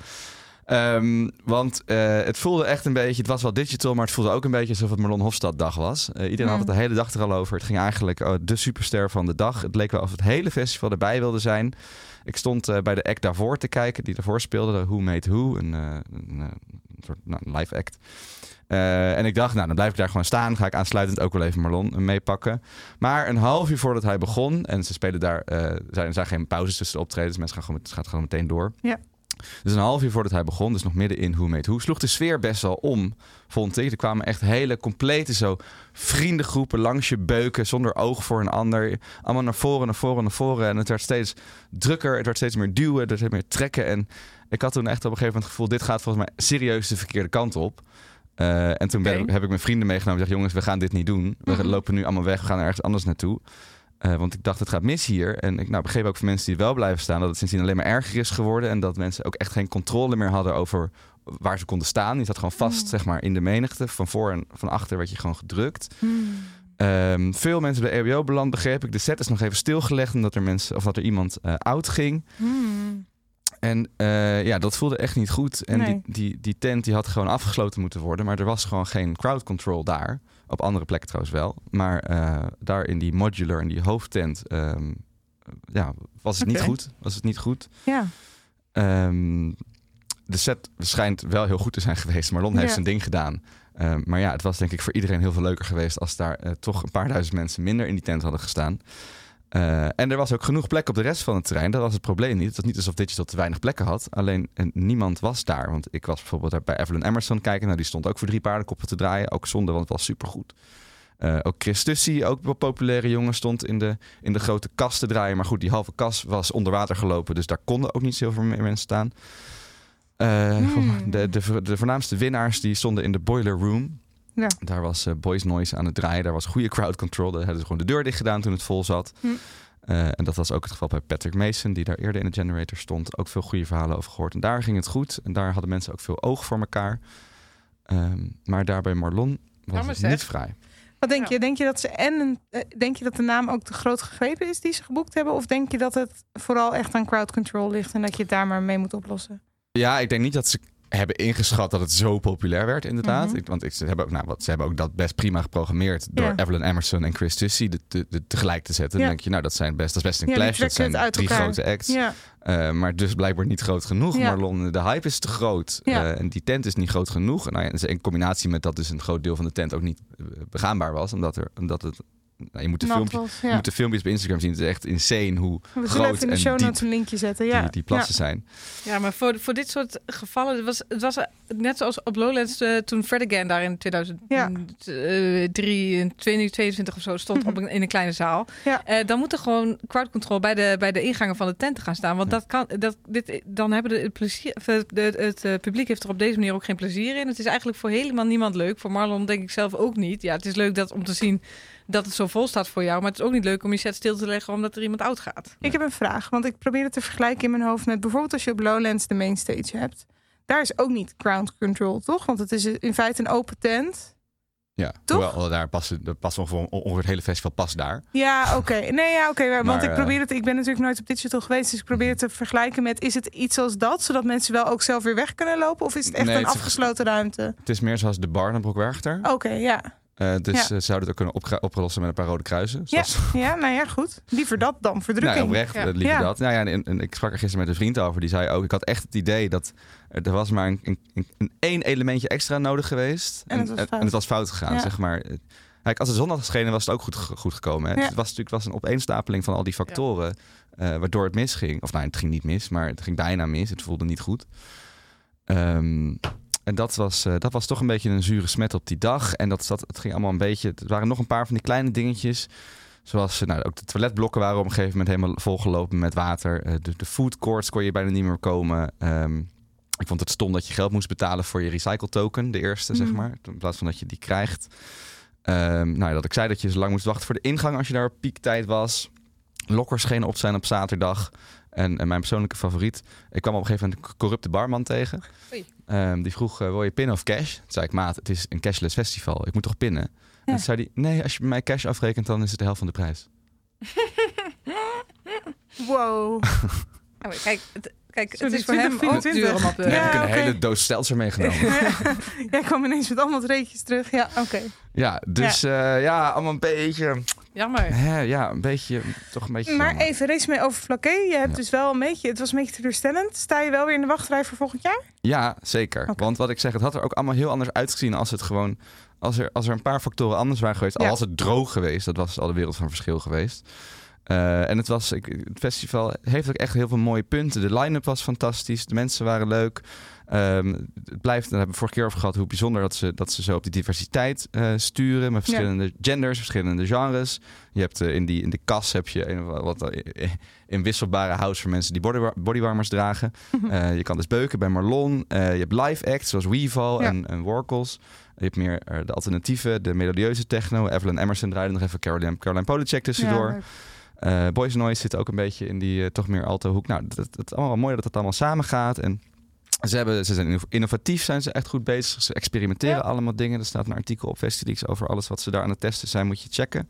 Want het voelde echt een beetje, het was wel digital, maar het voelde ook een beetje alsof het Marlon Hofstad dag was. Iedereen had het de hele dag er al over. Het ging eigenlijk de superster van de dag. Het leek wel of het hele festival erbij wilde zijn. Ik stond bij de act daarvoor te kijken, die daarvoor speelde, de Who Made Who, een soort live act. En ik dacht, dan blijf ik daar gewoon staan. Ga ik aansluitend ook wel even Marlon meepakken. Maar een half uur voordat hij begon, en ze spelen daar, er zijn geen pauzes tussen de optredens, mensen gaat gewoon meteen door. Ja. Dus een half uur voordat hij begon, dus nog midden in Who Made Who, sloeg de sfeer best wel om, vond ik. Er kwamen echt hele complete vriendengroepen langs je beuken, zonder oog voor een ander. Allemaal naar voren. En het werd steeds drukker, het werd steeds meer duwen, er werd steeds meer trekken. En ik had toen echt op een gegeven moment het gevoel, dit gaat volgens mij serieus de verkeerde kant op. En toen heb ik mijn vrienden meegenomen en gezegd, jongens, we gaan dit niet doen. We lopen nu allemaal weg, we gaan er ergens anders naartoe. Want ik dacht, het gaat mis hier. En ik begreep ook van mensen die wel blijven staan... dat het sindsdien alleen maar erger is geworden... en dat mensen ook echt geen controle meer hadden over waar ze konden staan. Die zat gewoon vast, zeg maar, in de menigte. Van voor en van achter werd je gewoon gedrukt. Veel mensen bij de EHBO beland, begreep ik. De set is nog even stilgelegd omdat er iemand oud ging. En dat voelde echt niet goed. En die tent die had gewoon afgesloten moeten worden. Maar er was gewoon geen crowd control daar. Op andere plekken trouwens wel. Maar daar in die modular, in die hoofdtent... was het niet goed. Was het niet goed. Ja. De set schijnt wel heel goed te zijn geweest. Marlon heeft zijn ding gedaan. Maar het was denk ik voor iedereen heel veel leuker geweest... als daar toch een paar duizend mensen minder in die tent hadden gestaan. En er was ook genoeg plek op de rest van het terrein. Dat was het probleem niet. Het was niet alsof Digital te weinig plekken had. Alleen niemand was daar. Want ik was bijvoorbeeld daar bij Evelyn Emerson kijken. Nou, die stond ook voor 3 paardenkoppen te draaien. Ook zonde, want het was supergoed. Ook Chris Tussie, ook een populaire jongen, stond in de grote kas te draaien. Maar goed, die halve kas was onder water gelopen. Dus daar konden ook niet zoveel meer mensen staan. De voornaamste winnaars die stonden in de Boiler Room. Ja. Daar was Boys Noise aan het draaien. Daar was goede crowd control. Daar hadden ze gewoon de deur dicht gedaan toen het vol zat. En dat was ook het geval bij Patrick Mason, die daar eerder in de Generator stond. Ook veel goede verhalen over gehoord. En daar ging het goed. En daar hadden mensen ook veel oog voor elkaar. Maar daar bij Marlon was het niet vrij. Wat denk je? Denk je dat de naam ook te groot gegrepen is die ze geboekt hebben? Of denk je dat het vooral echt aan crowd control ligt en dat je het daar maar mee moet oplossen? Ja, ik denk niet dat ze hebben ingeschat dat het zo populair werd, inderdaad. Ze hebben ook dat best prima geprogrammeerd door Evelyn Emerson en Chris Tussie tegelijk te zetten. Dan denk je, dat is best een clash. Dat zijn 3 grote acts. Ja. Maar dus blijkbaar niet groot genoeg. Ja. Marlon, de hype is te groot. Ja. En die tent is niet groot genoeg. In combinatie met dat dus een groot deel van de tent ook niet begaanbaar was. Omdat het... je moet de filmpjes bij Instagram zien. Het is echt insane hoe groot en in de show notes een linkje zetten. Die plassen zijn. Ja, maar voor dit soort gevallen... Het was net zoals op Lowlands toen Fred Again daar in 2022 of zo stond in een kleine zaal. Ja. Dan moet er gewoon crowd control bij de ingangen van de tenten gaan staan. Want dan hebben het publiek heeft er op deze manier ook geen plezier in. Het is eigenlijk voor helemaal niemand leuk. Voor Marlon denk ik zelf ook niet. Ja, het is leuk om te zien dat het zo vol staat voor jou. Maar het is ook niet leuk om je set stil te leggen omdat er iemand oud gaat. Ik heb een vraag, want ik probeer het te vergelijken in mijn hoofd met bijvoorbeeld als je op Lowlands de mainstage hebt. Daar is ook niet crowd control, toch? Want het is in feite een open tent. Ja, toch? Hoewel daar past ongeveer het hele festival past daar. Ja, oké. Want ik probeer het. Ik ben natuurlijk nooit op Digital geweest, dus ik probeer het te vergelijken met: is het iets als dat, zodat mensen wel ook zelf weer weg kunnen lopen, of is het echt een afgesloten ruimte? Het is meer zoals de Barnabroek Werchter. Oké, ja. Ze zouden het ook kunnen oplossen met een paar rode kruisen. Goed. Liever dat dan verdrukking. Oprecht, liever dat. En ik sprak er gisteren met een vriend over. Die zei ook, ik had echt het idee dat er was maar een één elementje extra nodig geweest. En het was fout gegaan, zeg maar. Als de zon had geschenen, was het ook goed gekomen. Hè? Het was een opeenstapeling van al die factoren waardoor het misging. Of het ging niet mis, maar het ging bijna mis. Het voelde niet goed. En dat was toch een beetje een zure smet op die dag. En het ging allemaal een beetje... Er waren nog een paar van die kleine dingetjes. Zoals ook de toiletblokken waren op een gegeven moment helemaal volgelopen met water. De food courts kon je bijna niet meer komen. Ik vond het stom dat je geld moest betalen voor je recycle token. De eerste, zeg maar. In plaats van dat je die krijgt. Dat ik zei dat je zo lang moest wachten voor de ingang als je daar op piektijd was. Lokkers schenen op zijn op zaterdag. En mijn persoonlijke favoriet. Ik kwam op een gegeven moment een corrupte barman tegen. Die vroeg, wil je pinnen of cash? Toen zei ik, maat, het is een cashless festival. Ik moet toch pinnen? Ja. En toen zei hij, nee, als je bij mij cash afrekent, dan is het de helft van de prijs. Wow. Kijk, het is voor hem ook duur om op de... heb ik een hele doos Stelzer meegenomen. Jij kwam ineens met allemaal reetjes terug. Ja, oké. Ja, dus allemaal een beetje... Jammer. Een beetje... Maar jammer. even, resume over Flaké. Je hebt dus wel het was een beetje teleurstellend. Sta je wel weer in de wachtrij voor volgend jaar? Ja, zeker. Okay. Want wat ik zeg, het had er ook allemaal heel anders uitgezien als het gewoon... Als er een paar factoren anders waren geweest. Al was het droog geweest, dat was al de wereld van verschil geweest. En het festival heeft ook echt heel veel mooie punten. De line-up was fantastisch, de mensen waren leuk. Het blijft, daar hebben we vorige keer over gehad, hoe bijzonder dat ze zo op die diversiteit sturen. Met verschillende genders, verschillende genres. Je hebt in de kas heb je wat inwisselbare house voor mensen die bodywarmers dragen. Je kan dus beuken bij Marlon. Je hebt live acts zoals Weeval en Workles. Je hebt meer de alternatieve, de melodieuze techno. Evelyn Emerson draaide nog even Caroline Polachek tussendoor. Boys Noise zit ook een beetje in die toch meer alto hoek. Nou, het is allemaal wel mooi dat het allemaal samen gaat. En ze zijn innovatief, zijn ze echt goed bezig. Ze experimenteren allemaal dingen. Er staat een artikel op Festileaks over alles wat ze daar aan het testen zijn. Moet je checken.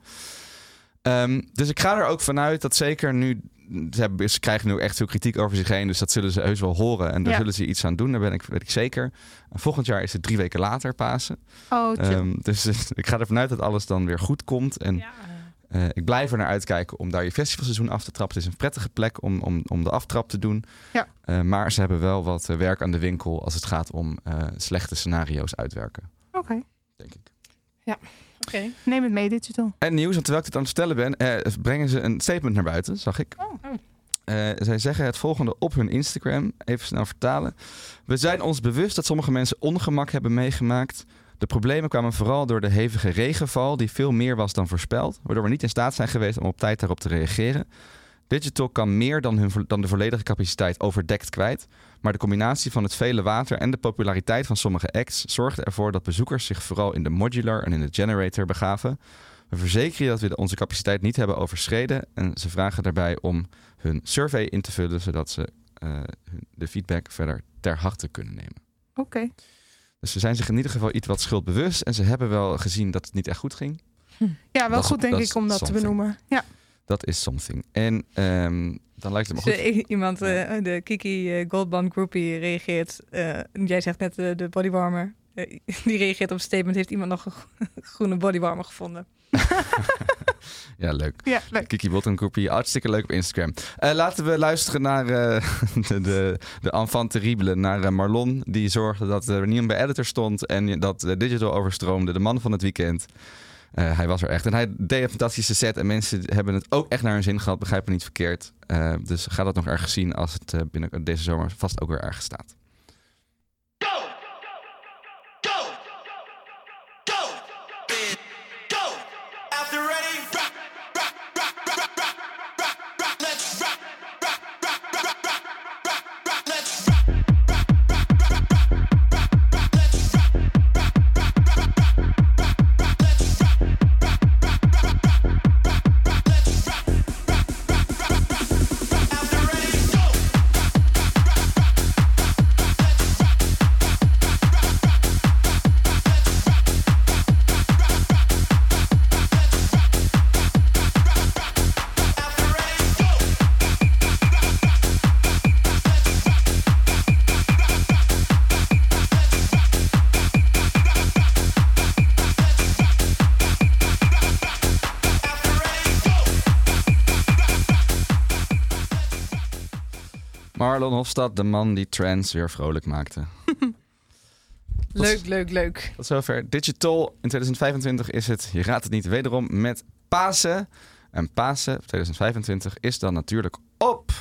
Dus ik ga er ook vanuit dat zeker nu... Ze krijgen nu echt veel kritiek over zich heen. Dus dat zullen ze heus wel horen. En daar zullen ze iets aan doen. Daar weet ik zeker. Volgend jaar is het 3 weken later Pasen. Dus ik ga ervan uit dat alles dan weer goed komt. En ik blijf er naar uitkijken om daar je festivalseizoen af te trappen. Het is een prettige plek om de aftrap te doen. Ja. Maar ze hebben wel wat werk aan de winkel als het gaat om slechte scenario's uitwerken. Oké. Denk ik. Ja. Okay. Neem het mee, Digital. En nieuws, want terwijl ik dit aan het vertellen ben, brengen ze een statement naar buiten, zag ik. Zij zeggen het volgende op hun Instagram. Even snel vertalen. We zijn ons bewust dat sommige mensen ongemak hebben meegemaakt. De problemen kwamen vooral door de hevige regenval, die veel meer was dan voorspeld, waardoor we niet in staat zijn geweest om op tijd daarop te reageren. Digital kan meer dan de volledige capaciteit overdekt kwijt. Maar de combinatie van het vele water en de populariteit van sommige acts zorgde ervoor dat bezoekers zich vooral in de modular en in de generator begaven. We verzekeren je dat we onze capaciteit niet hebben overschreden. En ze vragen daarbij om hun survey in te vullen, zodat ze de feedback verder ter harte kunnen nemen. Oké. Dus ze zijn zich in ieder geval iets wat schuldbewust. En ze hebben wel gezien dat het niet echt goed ging. Ja, wel goed denk ik om dat te benoemen. Ja. Dat is something. En dan lijkt het me goed. Iemand, de Kiki Goldband groupie reageert. Jij zegt net de bodywarmer. Die reageert op een statement. Heeft iemand nog een groene bodywarmer gevonden? Ja, leuk. Ja, leuk. Kiki Bottom groupie. Hartstikke leuk op Instagram. Laten we luisteren naar de enfant terrible. Naar Marlon. Die zorgde dat er niemand bij editor stond. En dat Digital overstroomde. De man van het weekend. Hij was er echt. En hij deed een fantastische set. En mensen hebben het ook echt naar hun zin gehad. Begrijp me niet verkeerd. Dus ga dat nog ergens zien als het binnen deze zomer vast ook weer ergens staat. Marlon Hofstad, de man die trance weer vrolijk maakte. Leuk. Tot zover Digital. In 2025 is het, je raadt het niet, wederom met Pasen. En Pasen 2025 is dan natuurlijk op,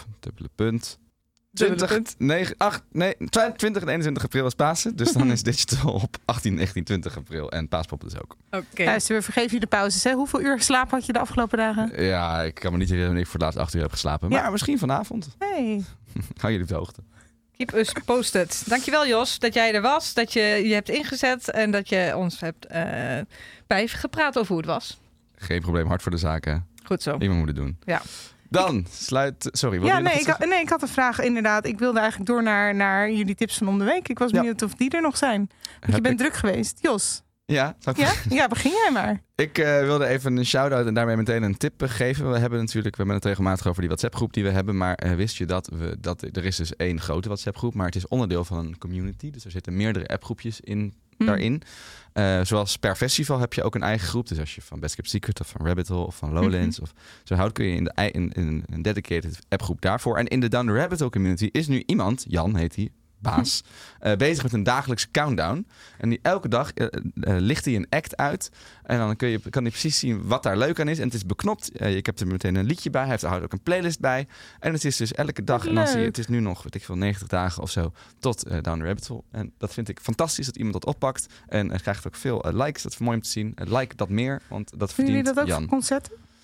20 en 21 april is Pasen. Dus dan is Digital op 18, 19, 20 april. En Paaspop dus ook. Oké. Luister, we vergeven je de pauzes. Hè? Hoeveel uur slaap had je de afgelopen dagen? Ja, ik kan me niet herinneren dat ik voor de laatste 8 uur heb geslapen. Maar misschien vanavond. Hey. Hou jullie op de hoogte. Keep us posted. Dankjewel Jos, dat jij er was. Dat je hebt ingezet. En dat je ons hebt bijgepraat over hoe het was. Geen probleem, hard voor de zaken. Goed zo. Iemand moet het doen. Ja. Dan sluit... Sorry, ik had een vraag inderdaad. Ik wilde eigenlijk door naar jullie tips van om de week. Ik was benieuwd of die er nog zijn. Want je bent druk geweest. Jos. Ja, begin jij maar. Ik wilde even een shout-out en daarmee meteen een tip geven. We hebben het regelmatig over die WhatsApp-groep die we hebben. Maar wist je dat er is dus 1 grote WhatsApp-groep, maar het is onderdeel van een community. Dus er zitten meerdere appgroepjes daarin. Zoals per festival heb je ook een eigen groep. Dus als je van Best Kept Secret of van Rabbit Hole of van Lowlands of zo houdt, kun je in een dedicated appgroep daarvoor. En in de Down the Rabbit Hole community is nu iemand, Jan heet hij, baas, bezig met een dagelijkse countdown. En die elke dag licht hij een act uit. En dan kan hij precies zien wat daar leuk aan is. En het is beknopt. Ik heb er meteen een liedje bij. Hij houdt ook een playlist bij. En het is dus elke dag. En dan zie je, het is nu nog, 90 dagen of zo tot Down the Rabbit Hole. En dat vind ik fantastisch dat iemand dat oppakt. En hij krijgt ook veel likes. Dat is mooi om te zien. Like dat meer, want dat verdient Jan. Jullie dat ook voor concerten?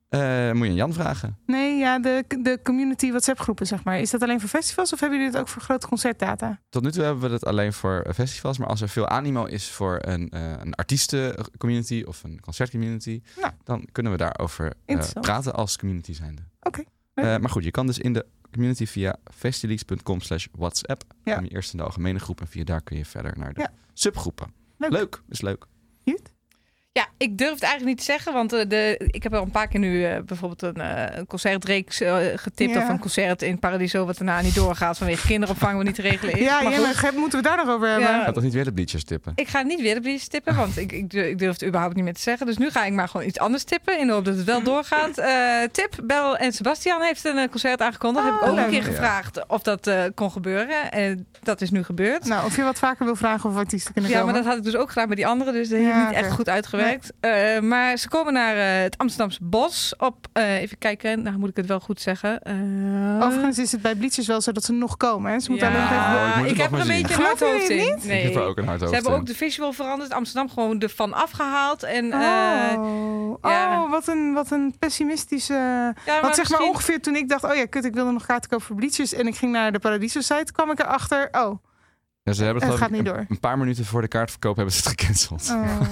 Moet je aan Jan vragen. Nee, ja, de community WhatsApp-groepen, zeg maar. Is dat alleen voor festivals of hebben jullie dit ook voor grote concertdata? Tot nu toe hebben we het alleen voor festivals. Maar als er veel animo is voor een artiesten-community of een concertcommunity... dan kunnen we daarover praten als community zijnde. Oké. Maar goed, je kan dus in de community via festileaks.com/WhatsApp. Kom je eerst in de algemene groep en via daar kun je verder naar de subgroepen. Leuk. Is leuk. Jut? Ja, ik durf het eigenlijk niet te zeggen, want ik heb al een paar keer nu bijvoorbeeld een concertreeks getipt of een concert in Paradiso wat daarna niet doorgaat vanwege kinderopvang wat niet te regelen is. Maar moeten we daar nog over hebben? Ik ga toch niet weer de bleachers tippen? Ik ga niet weer de bleachers tippen, want ik durf het überhaupt niet meer te zeggen. Dus nu ga ik maar gewoon iets anders tippen in de hoop dat het wel doorgaat. Tip, Bel en Sebastian heeft een concert aangekondigd. Heb ik ook een keer gevraagd of dat kon gebeuren. Dat is nu gebeurd. Nou, of je wat vaker wil vragen of artiesten kunnen komen. Ja, maar dat had ik dus ook gedaan bij die anderen, dus dat heeft niet echt goed uitgewerkt. Nee. Maar ze komen naar het Amsterdamse Bos op, even kijken, nou moet ik het wel goed zeggen. Overigens is het bij Bleachers wel zo dat ze nog komen. Hè? Ze moeten ik heb er een beetje een hard hoofd in. Nee. Ik heb er ook een hard hoofd in. Ze hebben ook de visual veranderd. Amsterdam gewoon ervan afgehaald. En, wat een pessimistische... want zeg maar ongeveer toen ik dacht, ik wilde nog kaarten kopen voor Bleachers en ik ging naar de Paradiso-site, kwam ik erachter, ja, ze hebben het gaat niet door. Een paar minuten voor de kaartverkoop hebben ze het gecanceld.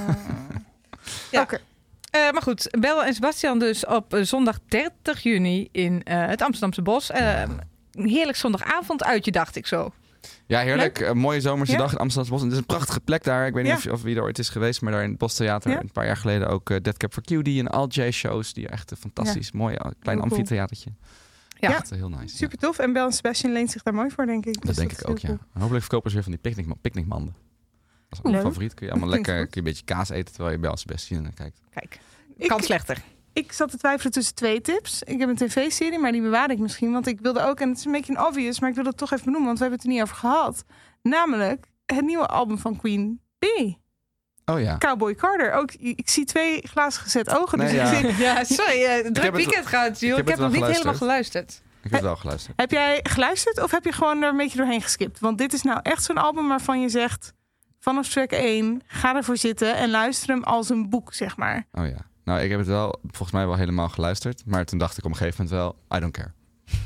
Ja. Okay. Maar goed, Bel en Sebastian dus op zondag 30 juni in het Amsterdamse Bos. Een heerlijk zondagavond uitje, dacht ik zo. Ja, heerlijk. Een mooie zomerse dag in Amsterdamse Bos. En het is een prachtige plek daar. Ik weet niet of wie er ooit is geweest, maar daar in het Bostheater een paar jaar geleden ook Dead Cap for Cutie en All J-shows. Die echt fantastisch mooi klein amfitheatertje. Ja, echt heel nice. Super tof. En Bel en Sebastian leent zich daar mooi voor, denk ik. Dat denk ik ook, cool. Hopelijk verkopen ze weer van die picknickmanden. Dat is ook mijn favoriet. Kun je allemaal lekker kun je een beetje kaas eten terwijl je Bel en Sebastian kijkt. Kijk, kan slechter. Ik zat te twijfelen tussen 2 tips. Ik heb een tv-serie, maar die bewaar ik misschien. Want ik wilde ook, en het is een beetje een obvious, maar ik wil het toch even benoemen, want we hebben het er niet over gehad. Namelijk het nieuwe album van Queen Bee. Oh ja. Cowboy Carter. Ook, ik zie 2 glazen gezet ogen. Dus sorry, druk weekend gaat, joh. Ik heb nog niet helemaal geluisterd. Ik heb wel geluisterd. Heb jij geluisterd of heb je gewoon er een beetje doorheen geskipt? Want dit is nou echt zo'n album waarvan je zegt, vanaf track 1, ga ervoor zitten en luister hem als een boek, zeg maar. Oh ja. Nou, ik heb het wel volgens mij wel helemaal geluisterd. Maar toen dacht ik op een gegeven moment wel, I don't care.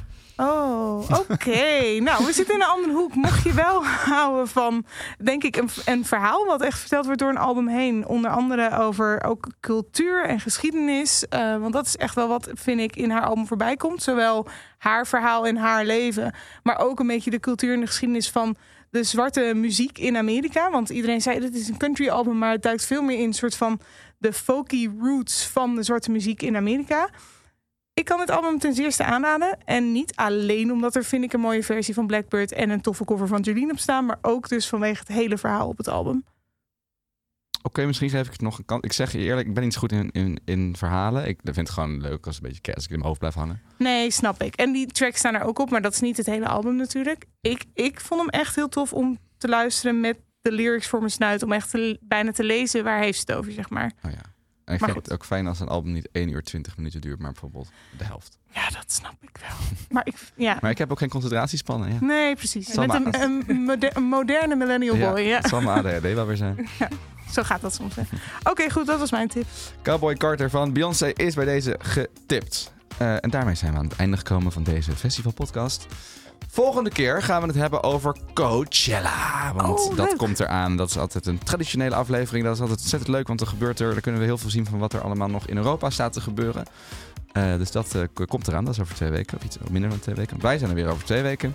Oh, oké. Nou, we zitten in een andere hoek. Mocht je wel houden van, denk ik, een verhaal wat echt verteld wordt door een album heen. Onder andere over ook cultuur en geschiedenis. Want dat is echt wel wat, vind ik, in haar album voorbij komt. Zowel haar verhaal en haar leven, maar ook een beetje de cultuur en de geschiedenis van de zwarte muziek in Amerika. Want iedereen zei, dit is een country album, maar het duikt veel meer in een soort van de folky roots van de zwarte muziek in Amerika. Ik kan het album ten zeerste aanraden. En niet alleen omdat er, vind ik, een mooie versie van Blackbird en een toffe cover van Jolene op staan, maar ook dus vanwege het hele verhaal op het album. Oké, misschien geef ik het nog een kans. Ik zeg je eerlijk, ik ben niet zo goed in verhalen. Ik vind het gewoon leuk als een beetje als ik in mijn hoofd blijf hangen. Nee, snap ik. En die tracks staan er ook op, maar dat is niet het hele album natuurlijk. Ik vond hem echt heel tof om te luisteren met de lyrics voor mijn snuit. Om echt bijna te lezen waar heeft het over, zeg maar. Oh ja. En ik vind het ook fijn als een album niet 1 uur 20 minuten duurt, maar bijvoorbeeld de helft. Ja, dat snap ik wel. Maar ik heb ook geen concentratiespannen. Ja. Nee, precies. Met een moderne millennial boy. Ja. Het zal mijn ADHD wel weer zijn. Ja, zo gaat dat soms. Oké, goed. Dat was mijn tip. Cowboy Carter van Beyoncé is bij deze getipt. En daarmee zijn we aan het einde gekomen van deze festivalpodcast. Volgende keer gaan we het hebben over Coachella. Want dat komt eraan. Dat is altijd een traditionele aflevering. Dat is altijd ontzettend leuk, want daar kunnen we heel veel zien van wat er allemaal nog in Europa staat te gebeuren. Dus dat komt eraan. Dat is over 2 weken. Of iets minder dan 2 weken. Wij zijn er weer over 2 weken.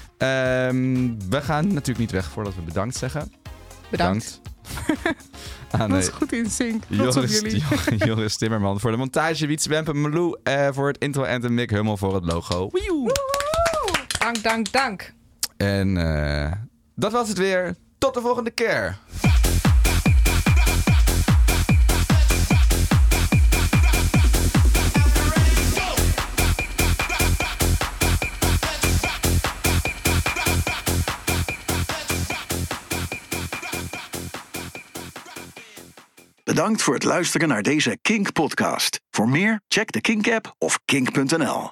We gaan natuurlijk niet weg voordat we bedankt zeggen. Bedankt. Dat was goed in sync. Joris Timmerman voor de montage. Wietse Wempen Malou voor het intro en de Mick Hummel voor het logo. Dank. En dat was het weer. Tot de volgende keer. Bedankt voor het luisteren naar deze Kink-podcast. Voor meer, check de Kink-app of kink.nl.